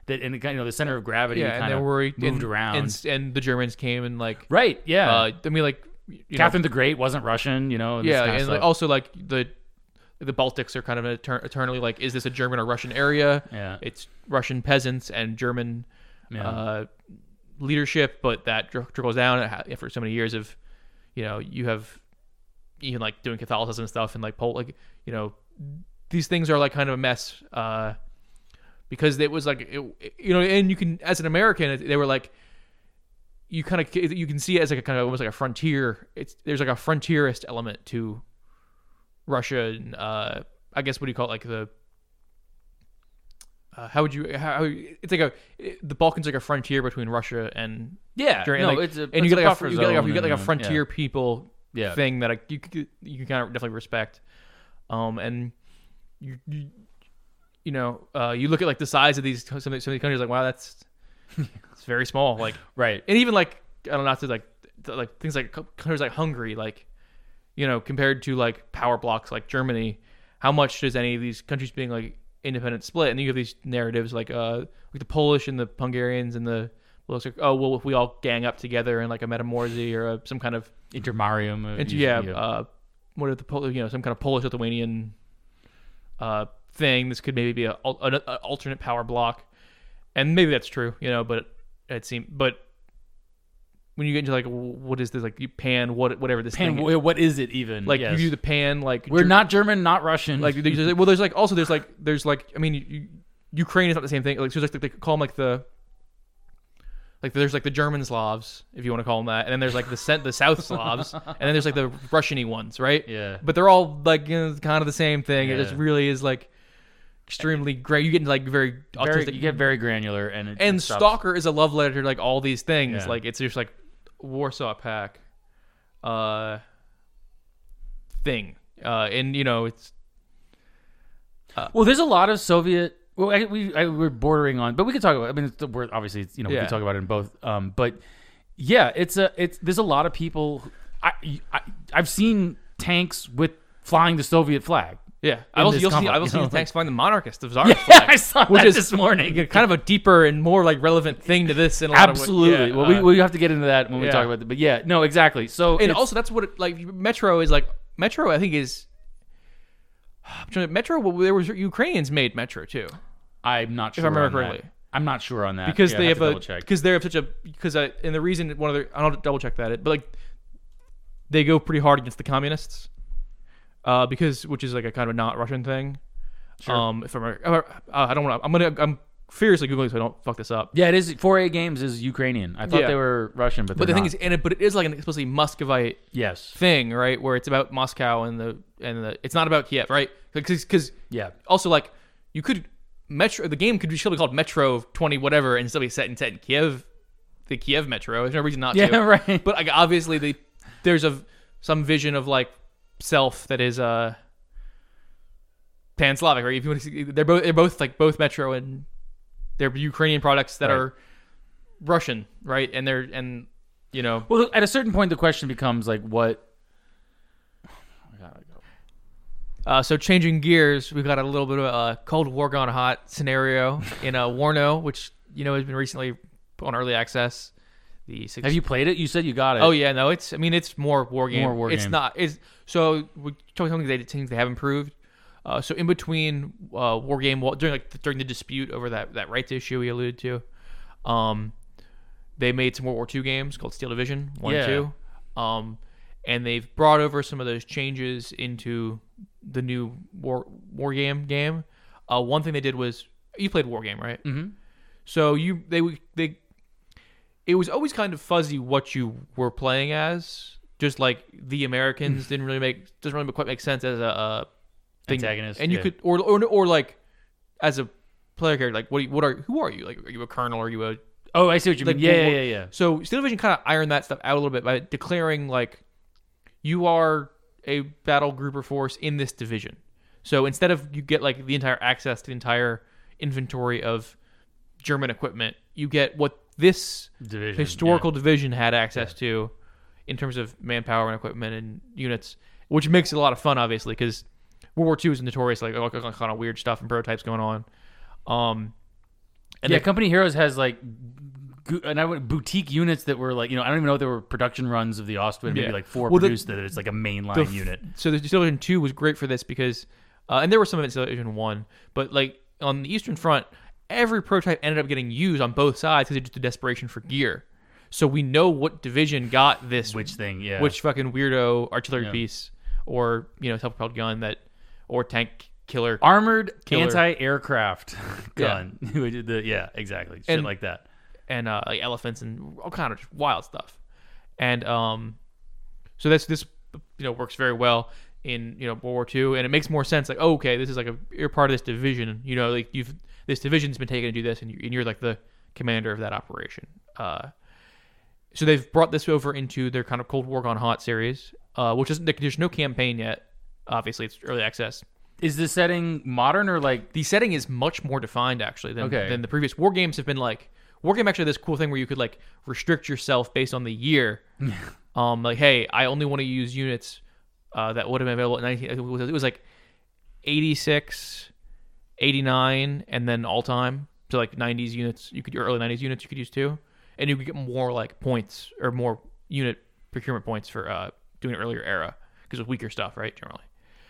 that and you know the center of gravity yeah, and kind they of were moved and, around. and, and the Germans came and like right, yeah. Uh, I mean, like you Catherine know, the Great wasn't Russian, you know. yeah, kind of and like, stuff. also like the the Baltics are kind of etern- eternally like, is this a German or Russian area? Yeah. It's Russian peasants and German Yeah. uh, leadership, but that tr- trickles down for so many years of, you know, you have even like doing Catholicism and stuff and like Pol- like you know, these things are like kind of a mess uh, because it was like it, you know, and you can as an American they were like. You kind of you can see it as like a kind of almost like a frontier. It's there's like a frontierist element to Russia, and uh, I guess what do you call it? Like the uh, how would you how it's like a the Balkans are like a frontier between Russia and yeah, Germany. no, like, it's a and it's you get a like a, buffer you get like a zone you get like a and, frontier yeah. people Yeah. thing that I, you could- you can kind of definitely respect, um and you you, you know uh, you look at like the size of these some of these some of these countries like wow that's it's very small like. right. And even like I don't know, not to like to, like things like countries like Hungary, like you know, compared to like power blocks like Germany, how much does any of these countries being like independent split? And you have these narratives like uh like the Polish and the Hungarians and the well, it's like, oh well, if we all gang up together in like a Metamorphy or a, some kind of Intermarium. uh, into, usually, yeah, uh, what are the Pol- you know some kind of Polish Lithuanian uh thing. This could maybe be a, an a alternate power block, and maybe that's true, you know, but it seems but. When you get into like what is this like you pan what whatever this Pan, thing wh- what is it even? like Yes. you do the pan like We're Ger- not German, not Russian. like there's, well there's like also there's like there's like I mean you, Ukraine is not the same thing like so there's like they call them like the like there's like the German Slavs if you want to call them that and then there's like the cent- the South Slavs and then there's like the Russian-y ones right Yeah. but they're all like you know, kind of the same thing. It Yeah. just really is like extremely great. You get into like very very, autistic you get very granular, and it, and it stops- Stalker is a love letter to like all these things. Yeah. Like it's just like Warsaw Pact uh thing. Uh and you know it's Well, there's a lot of Soviet. Well, I, we I, we're bordering on, but we could talk about. I mean, it's, we're obviously it's, you know we Yeah. can talk about it in both. Um, but yeah, it's a it's there's a lot of people. who- I, I I've seen tanks with flying the Soviet flag. yeah. I also this you'll see conflict, I've you also seen know, the tanks flying the monarchist of Tsar Yeah, flag. I saw which that is this morning. kind of a deeper and more like relevant thing to this in a lot Absolutely. of ways. Yeah, well, uh, we we have to get into that when we yeah. talk about it. But yeah, no, exactly. So and it's- also that's what it, like Metro is like. Metro I think is I'm trying to- Metro. Well, there was Ukrainians made Metro too. I'm not sure. I remember on that. correctly. I'm not sure on that because Yeah, they I have, to a double check. because they have such a because I and the reason one of their I don't double check that but like they go pretty hard against the communists uh because which is like a kind of a not Russian thing. Sure. Um, if I'm uh, I don't want to I'm gonna I'm furiously googling so I don't fuck this up. Yeah, it is. four A Games is Ukrainian. I thought Yeah. they were Russian, but But the they're thing not. is, and it, but it is like an explicitly Muscovite yes, thing, right? Where it's about Moscow and the and the it's not about Kiev, right? Because yeah, also like you could Metro the game could be still be called Metro twenty whatever and still be set in set in Kiev, the Kiev Metro. There's no reason not yeah, to. right. But like obviously the there's a some vision of like self that is uh pan-Slavic, right? If you want to see, they're both they're both like both Metro and they're Ukrainian products that Right. are Russian, right? And they're and you know Well, at a certain point, the question becomes like, what? Uh, so changing gears, we've got a little bit of a Cold War gone hot scenario in uh, Warno, which you know has been recently on early access. The six- Have you played it? You said you got it. Oh yeah, no, it's I mean it's more war game. More war it's game. not. It's so we talking something they things they have improved. Uh, so in between uh, war game during like during the dispute over that that rights issue we alluded to, um, they made some World War Two games called Steel Division One Yeah. and Two, um, and they've brought over some of those changes into the new war war game game. Uh, one thing they did was you played war game, right? Mm-hmm. So you they they it was always kind of fuzzy what you were playing as. Just like the Americans didn't really make doesn't really quite make sense as a, a thing. Antagonist, and you yeah. could or, or or like as a player character, like what do you, what are who are you? Like are you a colonel? Are you a Oh, I see what you like mean. Yeah, what- yeah, what- yeah, yeah. So Steel Division kind of ironed that stuff out a little bit by declaring like you are a battle grouper force in this division. So instead of you get like the entire access to the entire inventory of German equipment, you get what this Division, historical division had access to in terms of manpower and equipment and units, which makes it a lot of fun, obviously, because World War Two is notorious like all kind of weird stuff and prototypes going on. Um, And yeah, they- Company Heroes has like, gu- and I went boutique units that were like, you know, I don't even know if there were production runs of the Ostwind, maybe Yeah. like four Well, the- produced that it's like a mainline the f- unit. So the Steel Division two was great for this because, uh, and there were some in Steel Division one, but like on the Eastern Front, every prototype ended up getting used on both sides because it's just a desperation for gear. So we know what division got this, Which thing, yeah. which fucking weirdo artillery Yeah. piece or you know self-propelled gun that, or tank killer. Armored Killer. anti-aircraft gun. Who did the- yeah, exactly. Shit And- like that. and uh, like elephants and all kind of just wild stuff. And um, so this this you know works very well in you know World War Two, and it makes more sense. Like, oh, okay, this is like a you're part of this division. You know, like you've this division's been taken to do this, and, you, and you're like the commander of that operation. Uh, so they've brought this over into their kind of Cold War Gone Hot series, uh, which is there's no campaign yet. Obviously, it's early access. Is the setting modern or like? The setting is much more defined actually than, Okay. than the previous war games have been. Like war game actually had this cool thing where you could like restrict yourself based on the year. um, like hey, I only want to use units uh, that would have been available at nineteen. It was, it was like eighty-six, eighty-nine, and then all time. So like nineties units, you could your early nineties units you could use too, and you could get more like points or more unit procurement points for uh, doing an earlier era because it was weaker stuff, right? Generally.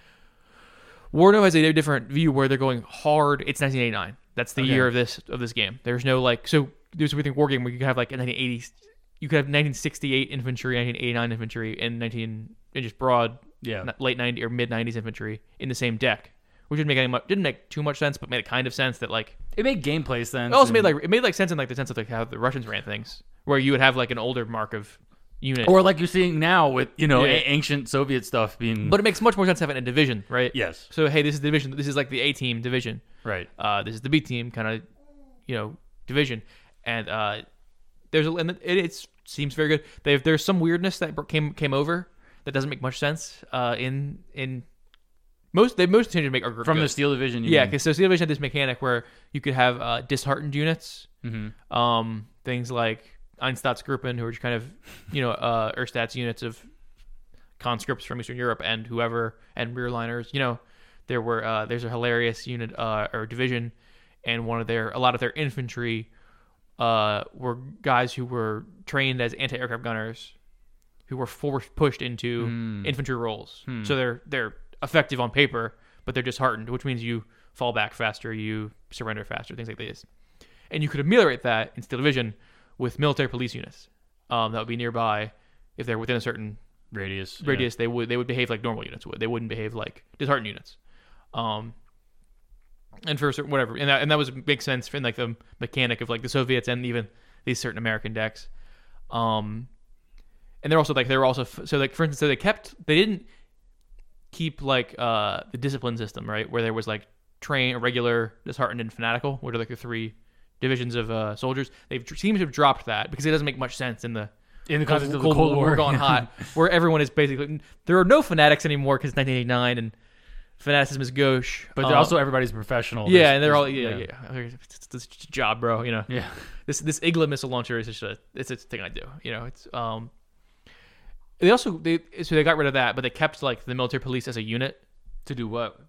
Warno has a different view where they're going hard. It's nineteen eighty-nine. That's the Okay. year of this of this game. There's no like so there's a weird thing war game where you could have like a nineteen eighty, you could have nineteen sixty-eight infantry, nineteen eighty-nine infantry, and nineteen and just broad Yeah. n- late ninety or mid nineties infantry in the same deck, which didn't make any much, didn't make too much sense, but made a kind of sense that like It made gameplay sense. it also and- made like it made like sense in like the sense of like how the Russians ran things, where you would have like an older Markov unit, or like you're seeing now with you know Yeah. a- ancient Soviet stuff being. but it makes much more sense to have it in a division, right? yes, So hey, this is the division. This is like the A team division. right. Uh, this is the B team kind of, you know, division, and uh, there's a, and it, it seems very good. They've, there's some weirdness that came came over that doesn't make much sense. Uh, in in most they most changes make are From good. the Steel Division, you yeah, mean? because so Steel Division had this mechanic where you could have uh, disheartened units, Mhm. um, things like Einsatzgruppen, who are just kind of, you know, uh, Erstats units of conscripts from Eastern Europe and whoever, and rearliners. You know, there were uh, there's a hilarious unit uh, or division, and one of their a lot of their infantry uh, were guys who were trained as anti-aircraft gunners, who were forced pushed into Hmm. infantry roles. So they're they're effective on paper, but they're disheartened, which means you fall back faster, you surrender faster, things like this. And you could ameliorate that in Steel Division with military police units um, that would be nearby. If they're within a certain Radius. radius, they would they would behave like normal units would. They wouldn't behave like disheartened units. Um, and for a certain whatever, and that and that was makes sense for like the mechanic of like the Soviets and even these certain American decks. Um, and they're also like they were also so like for instance, so they kept they didn't keep like uh the discipline system, right, where there was like train, regular, disheartened, and fanatical, which are like the three divisions of uh, soldiers. They've seem to have dropped that because it doesn't make much sense in the In the context of the Cold, Cold War. Gone Hot, where everyone is basically there are no fanatics anymore because nineteen eighty-nine and fanaticism is gauche. But Uh, they're also everybody's professional. yeah, There's- and they're all there's- yeah, yeah. It's, it's, it's a job, bro. You know, Yeah. this this Igla missile launcher is just a it's a thing I do. You know, it's um. They also they so they got rid of that, but they kept like the military police as a unit. To do what?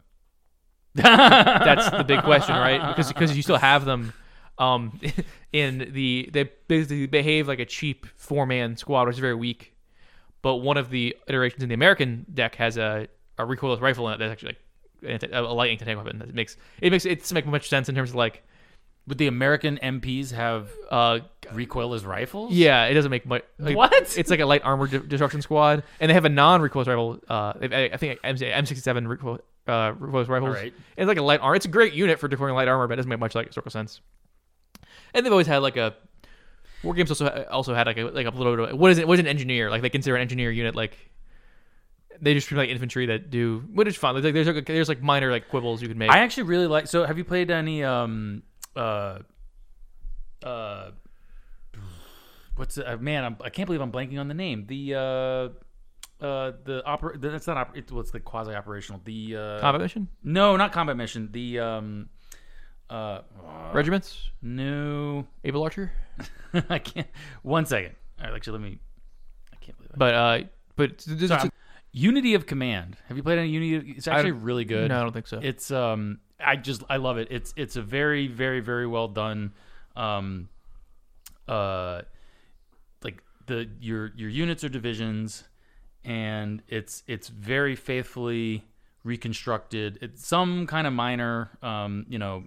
That's the big question, right? Because because you still have them, um, in the they basically behave like a cheap four man squad, which is very weak. But one of the iterations in the American deck has a, a recoilless rifle in it that's actually like a, a light anti-tank weapon. That makes it makes it doesn't make much sense in terms of like Would the American M Ps have uh recoilless rifles? yeah, it doesn't make much. Like, What? It's like a light armored de- destruction squad, and they have a non-recoilless rifle. Uh, I I think M sixty-seven recoil, uh, recoilless rifles. All right. It's like a light armor. It's a great unit for deploying light armor, but it doesn't make much like historical sense. And they've always had like a war games also also had like a like a little what is it? What is an engineer? Like they consider an engineer unit like they just treat like infantry that do what is fun. Like, there's like there's like minor like quibbles you could make. I actually really like. So, have you played any? Um, uh, uh, what's it? Uh, man? I'm, I can't believe I'm blanking on the name. The uh, uh, the opera. That's not. Oper- it, well, it's like quasi operational. The uh, Combat mission, no, not combat mission. The um, uh, regiments, no, able archer. I can't. One second. All right, actually, let me. I can't believe that. But uh, but there's Sorry, a- Unity of Command. Have you played any Unity? It's actually I- really good. No, I don't think so. It's um, I just I love it. It's it's a very very very well done um, uh, like the your your units are divisions, and it's it's very faithfully reconstructed. It's some kind of minor, um, you know,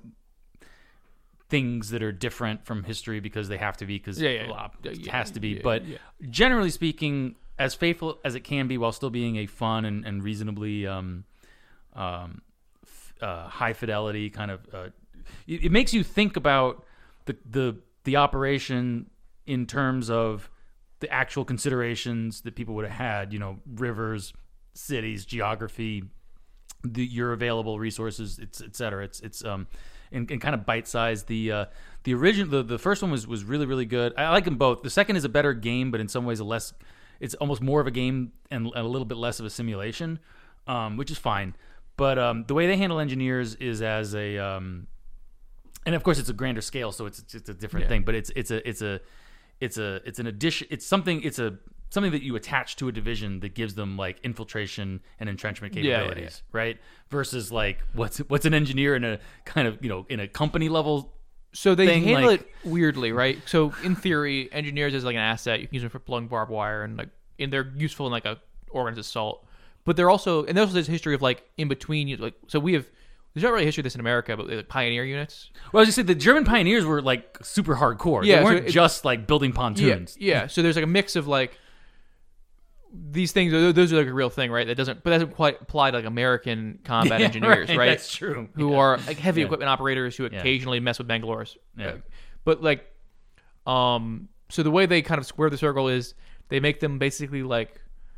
things that are different from history because they have to be, because Yeah, yeah, well, yeah. it Yeah, has to be. yeah, but yeah. generally speaking, as faithful as it can be while still being a fun and, and reasonably um, um, f- uh, high fidelity kind of. Uh, it, it makes you think about the the the operation in terms of the actual considerations that people would have had. You know, rivers, cities, geography, the your available resources, it's et cetera. It's it's um and, and kind of bite sized. The uh, the original the, the first one was was really really good. I like them both. The second is a better game, but in some ways a less. It's almost more of a game and a little bit less of a simulation, um, which is fine. But um, the way they handle engineers is as a um, and of course it's a grander scale, so it's just a different Yeah. thing. But it's it's a it's a it's a it's an addition. It's something. It's a something that you attach to a division that gives them like infiltration and entrenchment Yeah, yeah, capabilities, right? Versus like what's what's an engineer in a kind of you know in a company level. So they thing, handle like- it weirdly, right? So in theory, engineers is like an asset. You can use them for pulling barbed wire, and like, and they're useful in like a organized assault. But they're also, and there's also this history of like in between, you like, so we have. There's not really a history of this in America, but like pioneer units. Well, I was just saying the German pioneers were like super hardcore. Yeah, they so weren't it- just like building pontoons. Yeah, yeah. So there's like a mix of like these things. Those are like a real thing, right? That doesn't, but that doesn't quite apply to like American combat Yeah, engineers, right? That's true. Who Yeah. are like heavy Yeah. equipment operators who occasionally mess with Bangalore's. Yeah. But like, um, so the way they kind of square the circle is they make them basically like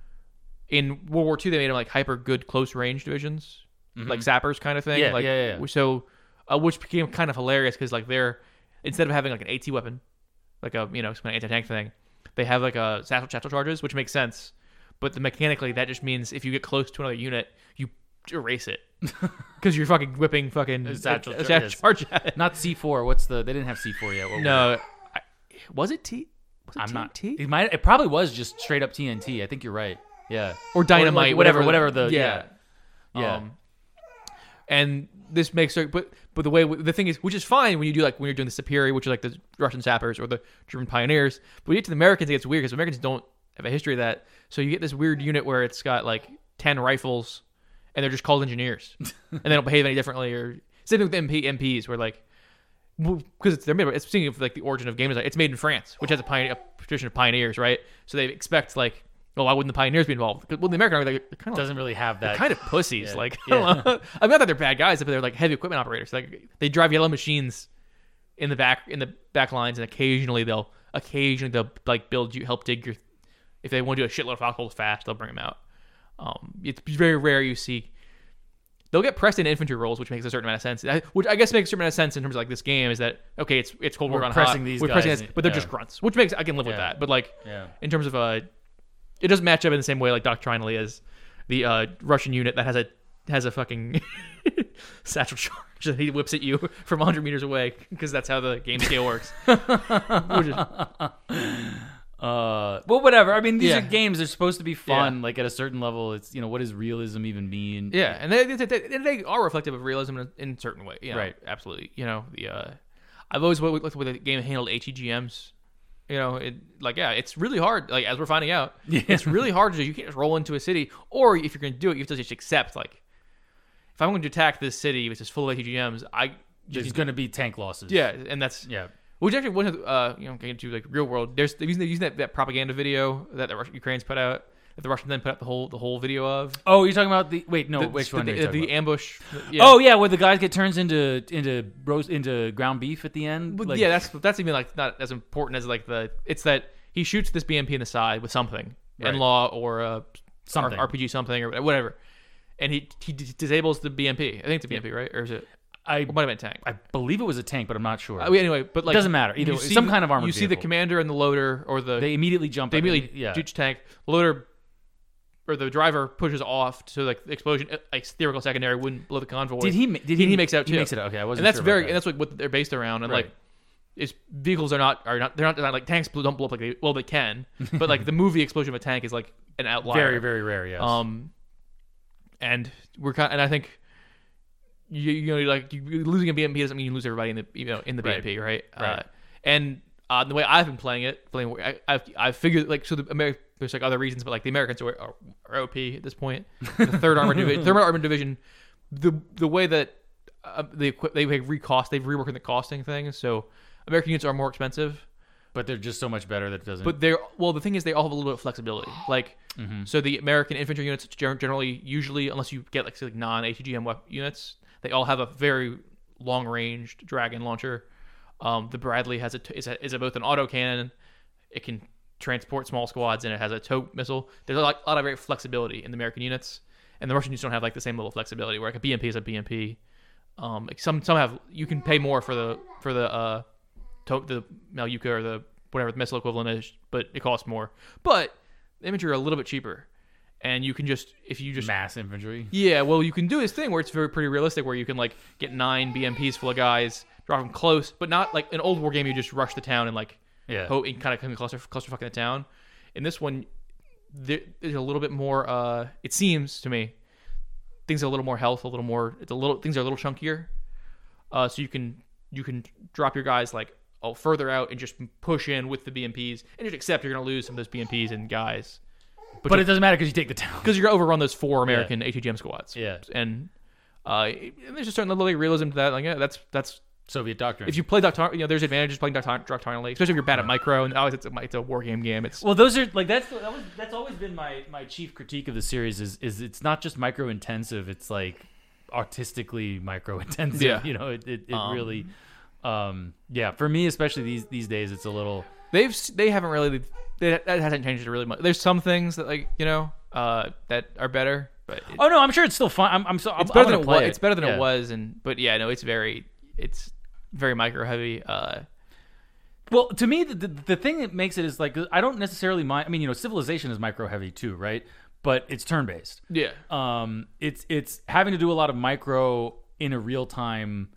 in World War Two they made them like hyper good close range divisions, like sappers kind of thing. Yeah, like, yeah, yeah. So, uh, which became kind of hilarious because like they're instead of having like an AT weapon, like a you know some anti tank thing, they have like a satchel satchel charges, which makes sense. But the, mechanically, that just means if you get close to another unit, you erase it because you're fucking whipping fucking A satchel a, a charges. charge at it. Not C four. What's the? They didn't have C four yet. What No, I, was it T? Was it I'm not. T? It might. It probably was just straight up T N T. I think you're right. Yeah. Or dynamite, like, whatever, whatever, whatever the yeah, yeah. Yeah. Um, and this makes it, but but the way the thing is, which is fine when you do like when you're doing the Superior, which is like the Russian sappers or the German pioneers. But when you get to the Americans, it gets weird because Americans don't have a history of that. So you get this weird unit where it's got like ten rifles, and they're just called engineers, and they don't behave any differently. Or same thing with M P M Ps, where like because it's they're made. It's speaking of like the origin of game design. It's made in France, which has a, pioneer, a tradition of pioneers, right? So they expect like. Oh, why wouldn't the pioneers be involved? Well, the American Army, like, they're kind of Doesn't really have that. kind of pussies. Yeah. Like, Yeah. I don't know. I mean, not that they're bad guys, but they're like heavy equipment operators. Like, they drive yellow machines in the back in the back lines, and occasionally they'll occasionally they'll like build you, help dig your. If they want to do a shitload of foxholes fast, they'll bring them out. Um, it's very rare you see. They'll get pressed in infantry roles, which makes a certain amount of sense. I- Which I guess makes a certain amount of sense in terms of like this game is that okay, it's it's Cold War We're gone pressing hot. these We're pressing guys, this, but they're yeah. just grunts, which makes I can live with Yeah. that. But like Yeah. in terms of uh, it doesn't match up in the same way like doctrinally as the uh, Russian unit that has a has a fucking satchel charge that he whips at you from one hundred meters away because that's how the game scale works. Which is- Uh, well, whatever. I mean, these Yeah. are games. They're supposed to be fun. Yeah. Like at a certain level, it's you know what does realism even mean? yeah, and they, they, they, they are reflective of realism in a, in a certain way. You know, Right. absolutely. You know, the uh, I've always looked at the way the game handled H E G Ms. You know, it like yeah, it's really hard. Like as we're finding out, Yeah. it's really hard to do. You can't just roll into a city, or if you're going to do it, you have to just accept like, if I'm going to attack this city which is full of H E G Ms, I There's just going to be tank losses. yeah, and that's Yeah. which actually one of the, uh you know getting into like real world. There's they're using, they're using that, that propaganda video that the Russian, Ukrainians put out, that the Russians then put out the whole the whole video of. Oh, you're talking about the wait? No, the, which the, one? The, are you talking the about? ambush. Yeah. Oh yeah, where the guys get turns into into roast into ground beef at the end. But Like- yeah, that's that's even like not as important as like the. It's that he shoots this B M P in the side with something, Right. N-Law or uh, Something. R P G something or whatever, and he he d- disables the B M P. I think it's a B M P, right? Or is it? I It might have been a tank. I believe it was a tank, but I'm not sure. I mean, anyway, but like doesn't matter. Either you way, see some the- kind of armored You see the vehicle. commander and the loader, or the they immediately jump. they at- immediately yeah. ditch tank. The loader or the driver pushes off to like the explosion, uh, like theoretical secondary wouldn't blow the convoy. Did he? ma- Did he, he? he makes out too. He makes it out. Okay, I wasn't. and that's sure about very that. and that's what, what they're based around. And Right. like, is vehicles are not are not they're not, they're not like tanks don't blow up like they well they can, but like the movie explosion of a tank is like an outlier. very very rare. Yes. Um, and we're kind and I think. You, you know, like you, losing a B M P doesn't mean you lose everybody in the you know in the Right. B M P, right? Right. Uh, And uh, the way I've been playing it, playing, I, I've I've figured like so the Ameri- there's like other reasons, but like the Americans are, are, are O P at this point. The third armored division, third armored division, the the way that uh, they equip, they like recost, they've reworked the costing thing, so American units are more expensive. But they're just so much better that it doesn't. But they're well. The thing is, they all have a little bit of flexibility. Like, Mm-hmm. so the American infantry units gen- generally, usually, unless you get like, say, like non-A T G M wep- units, they all have a very long-ranged Dragon launcher. Um, the Bradley has a t- is a, is a both an autocannon. It can transport small squads, and it has a tow missile. There's a lot, a lot of very flexibility in the American units, and the Russian units don't have like the same level of flexibility. Where like a B M P is a B M P. Um, like some some have you can pay more for the for the uh, to- the Malyuka or the whatever the missile equivalent is, but it costs more. But the infantry are a little bit cheaper, and you can just if you just mass infantry. yeah, well, you can do this thing where it's very pretty realistic, where you can like get nine B M Ps full of guys, drop them close, but not like an old war game. You just rush the town and like Yeah. hope and kind of come cluster clusterfuck in the town. In this one, there, there's a little bit more. Uh, it seems to me, things are a little more health, a little more. It's a little things are a little chunkier, uh, so you can you can drop your guys like oh, further out and just push in with the B M Ps and just accept you're going to lose some of those B M Ps and guys. But, but it doesn't matter because you take the town. Because you're going to overrun those four American yeah. A T G M squads. Yeah. And uh, there's a certain level of realism to that. Like, yeah, that's that's Soviet doctrine. If you play Doctor, you know, there's advantages playing Doctor doctrinally, especially if you're bad at micro. And always it's a, it's a war game game. It's well, those are like that's that was that's always been my my chief critique of the series is is it's not just micro intensive. It's like artistically micro intensive. Yeah. You know, it it, it um, really. Um, yeah, for me especially these these days, it's a little. They've they haven't really they, that hasn't changed it really much. There's some things that like you know uh, that are better, but it, oh no, I'm sure it's still fun. I'm I'm so it's I'm, better I'm than it play was. it. It's better than yeah. it was, and but yeah, no, it's very it's very micro heavy. Uh, well, to me, the, the the thing that makes it is like I don't necessarily mind. I mean, you know, Civilization is micro heavy too, right? But it's turn based. Yeah. Um, it's it's having to do a lot of micro in a real time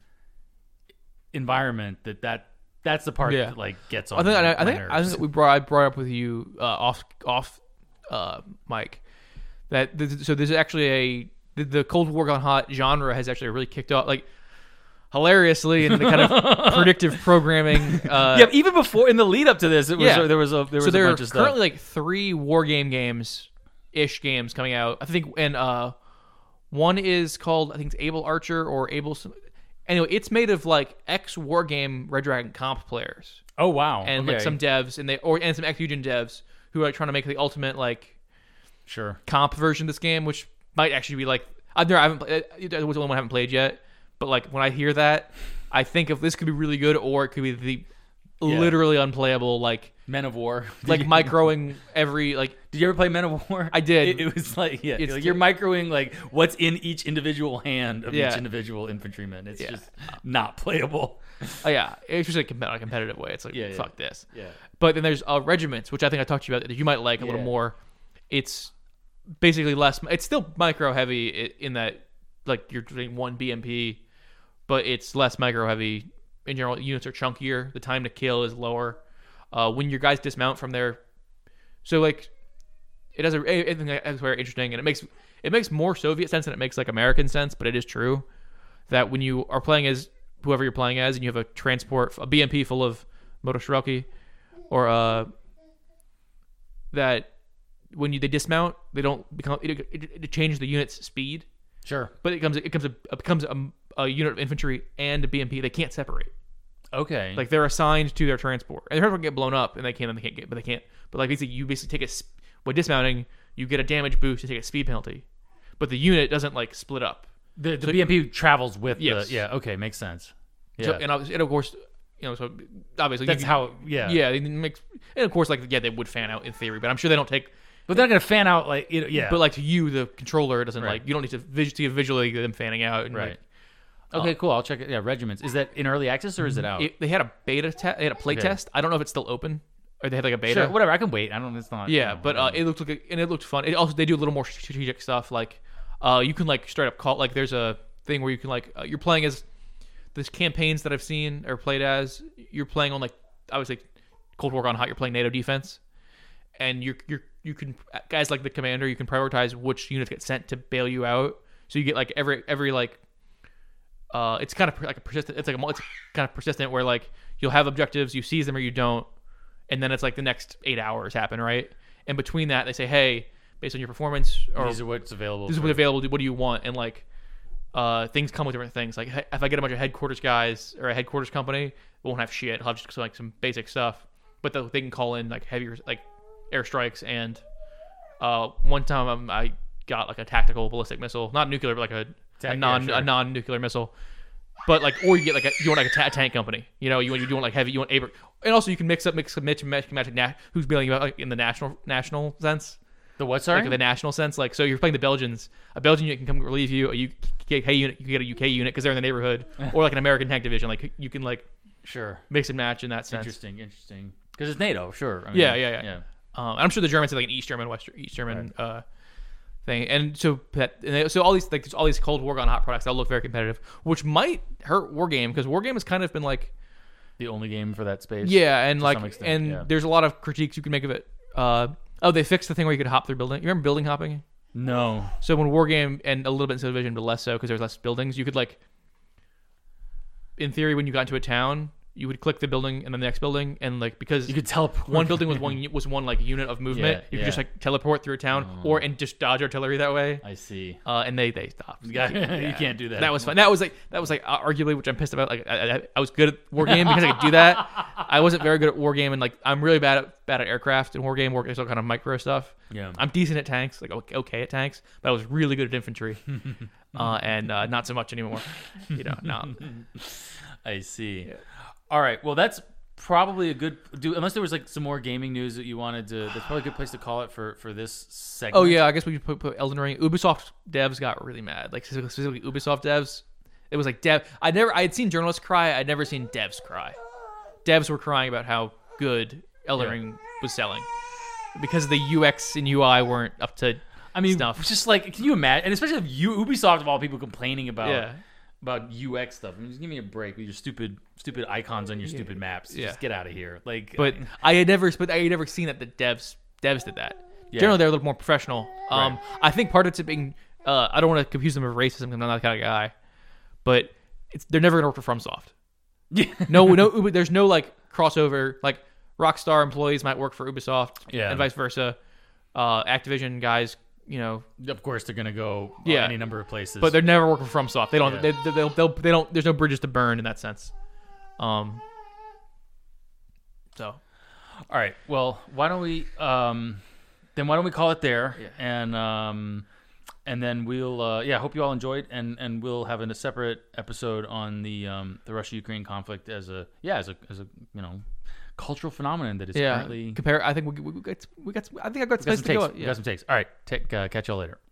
environment that that that's the part yeah. that like gets on I think my, I, I my think nerves. I think that we brought I brought up with you uh, off off uh, mic that this, so there's actually a the, the Cold War Gone Hot genre has actually really kicked off like hilariously in the kind of predictive programming. Uh, yeah, even before in the lead up to this, it was yeah. there was a there was so a there bunch are of stuff. currently like three war game games ish games coming out. I think and uh, one is called I think it's Able Archer or Able. Anyway, it's made of like ex war game Red Dragon comp players. Oh wow! And okay. like some devs and they or and some X Fusion devs who are like, trying to make the ultimate like sure comp version of this game, which might actually be like I've never I haven't played, it was the only one I haven't played yet. But like when I hear that, I think if this could be really good or it could be the yeah. literally unplayable like Men of War, like microing every like. Did you ever play Men of War? I did. It, it was like yeah, It's like you're microing like what's in each individual hand of Yeah. each individual infantryman. It's Yeah. just not playable. Oh yeah, it's just like a competitive way. It's like Yeah, yeah. fuck this. Yeah. But then there's uh, regiments, which I think I talked to you about that you might like a little Yeah. more. It's basically less. It's still micro heavy in that like you're doing one B M P, but it's less micro heavy. In general, units are chunkier. The time to kill is lower. Uh, when your guys dismount from their, so like, it has a. I think that's very interesting, and it makes it makes more Soviet sense than it makes like American sense. But it is true that when you are playing as whoever you're playing as, and you have a transport, a B M P full of motostrelki, or uh, that when you they dismount, they don't become it, it, it changes the unit's speed. Sure. But it comes it becomes a it becomes a, a unit of infantry and a B M P. They can't separate. Okay. Like they're assigned to their transport, and their transport can get blown up, and they can and they can't get, but they can't. But like basically, you basically take a when dismounting, you get a damage boost to take a speed penalty, but the unit doesn't like split up. the the so- B M P travels with Yes. the yeah. Okay, makes sense. Yeah. So, and, obviously, and of course, you know, so obviously That's you, how. Yeah. Yeah, it makes, and of course, like yeah, they would fan out in theory, but I'm sure they don't take. But they're not gonna fan out like you know, yeah. But like to you, the controller, it doesn't Right. like you don't need to vis- see visually them fanning out. And right. like, Okay, cool. I'll check it. Yeah, regiments. Is that in early access or is it out? it, they had a beta test. They had a play Okay. test. I don't know if it's still open or they had like a beta. Sure, whatever. I can wait. I don't. It's not. Yeah, you know, but uh, it looked like and it looked fun. It also they do a little more strategic stuff. Like, uh, you can like straight up call like there's a thing where you can like uh, you're playing as there's campaigns that I've seen or played as you're playing on like I would say Cold War Gone Hot. You're playing NATO defense, and you're you're you can guys like the commander. You can prioritize which units get sent to bail you out. So you get like every every like uh, it's kind of like a persistent. It's like a, it's kind of persistent where like you'll have objectives, you seize them or you don't, and then it's like the next eight hours happen, right? And between that, they say, hey, based on your performance, or These are what's available. this is for- what's available. What do you want? And like, uh, things come with different things. Like he- if I get a bunch of headquarters guys or a headquarters company, it won't have shit. It'll have just like some basic stuff, but the, they can call in like heavier like airstrikes. And uh, one time um, I got like a tactical ballistic missile, not nuclear, but like a, Ta- a non yeah, sure. a non nuclear missile. But like, or you get like a, you want like a, ta- a tank company, you know, you want you want like heavy, you want Abra- and also you can mix up mix mix match match na- who's bailing you out like in the national national sense. The what? Sorry. Like the national sense, like so you're playing the Belgians. A Belgian unit can come relieve you. A U K unit, you can get a U K unit because they're in the neighborhood, or like an American tank division. Like you can like Sure. mix and match in that sense. Interesting. Interesting. Because it's NATO. Sure. I mean, Yeah, yeah, yeah. yeah. Um, I'm sure the Germans have like an East German, West East German uh, thing, and so that, and they, so all these like all these Cold War gone hot products, they'll look very competitive, which might hurt Wargame because Wargame has kind of been like The only game for that space. yeah, and to like some extent, and yeah. there's a lot of critiques you can make of it. Uh, oh, they fixed the thing where you could hop through building. You remember building hopping? No. So when Wargame and a little bit in Civilization, but less so because there's less buildings, you could like, in theory, when you got into a town, you would click the building and then the next building, and like because You could teleport. one building was one was one like unit of movement, Yeah, you yeah. could just like teleport through a town or and just dodge artillery that way. I see. Uh, and they they stopped. You can't do that. That was fun. That was like that was like uh, arguably, which I'm pissed about. Like I, I, I was good at Wargame because I could do that. I wasn't very good at Wargame, and like I'm really bad at bad at aircraft and Wargame. Wargame is all kind of micro stuff. Yeah. I'm decent at tanks, like okay, okay at tanks, but I was really good at infantry, uh, and uh, not so much anymore. You know, no. I see. All right. Well, that's probably a good. Do unless there was like some more gaming news that you wanted to. That's probably a good place to call it for for this segment. Oh yeah, I guess we could put, put Elden Ring. Ubisoft devs got really mad, like specifically Ubisoft devs. It was like dev. I never. I had seen journalists cry. I'd never seen devs cry. Devs were crying about how good Elden Yeah. Ring was selling because the U X and U I weren't up to. I mean, stuff. just like, can you imagine? And especially if you, Ubisoft of all people complaining about Yeah. about U X stuff. I mean, just give me a break with your stupid stupid icons on your stupid maps. Yeah. Just get out of here. Like, But I had never, but I had never seen that the devs devs did that. Yeah. Generally, they're a little more professional. Um, Right. I think part of it's being. Uh, I don't want to confuse them with racism. 'Cause I'm not that kind of guy, but it's they're never gonna work for FromSoft. yeah. No, no, Ubi- there's no like crossover. Like Rockstar employees might work for Ubisoft, Yeah. and vice versa. Uh, Activision guys, you know, Of course, they're gonna go uh, Yeah. any number of places. but they're never working for FromSoft. They don't. Yeah. They, they, they'll, they'll, they don't. There's no bridges to burn in that sense. Um. So. all right. Well, why don't we? Um, then why don't we call it there? Yeah. And um, and then we'll uh, yeah. Hope you all enjoyed, and and we'll have a separate episode on the um the Russia Ukraine conflict as a yeah as a as a you know cultural phenomenon that is Yeah. currently. Compare. I think we, we, we got. We got. I think I got We got space some to go. takes. We Yeah. got some takes. All right. Take, uh, catch y'all later.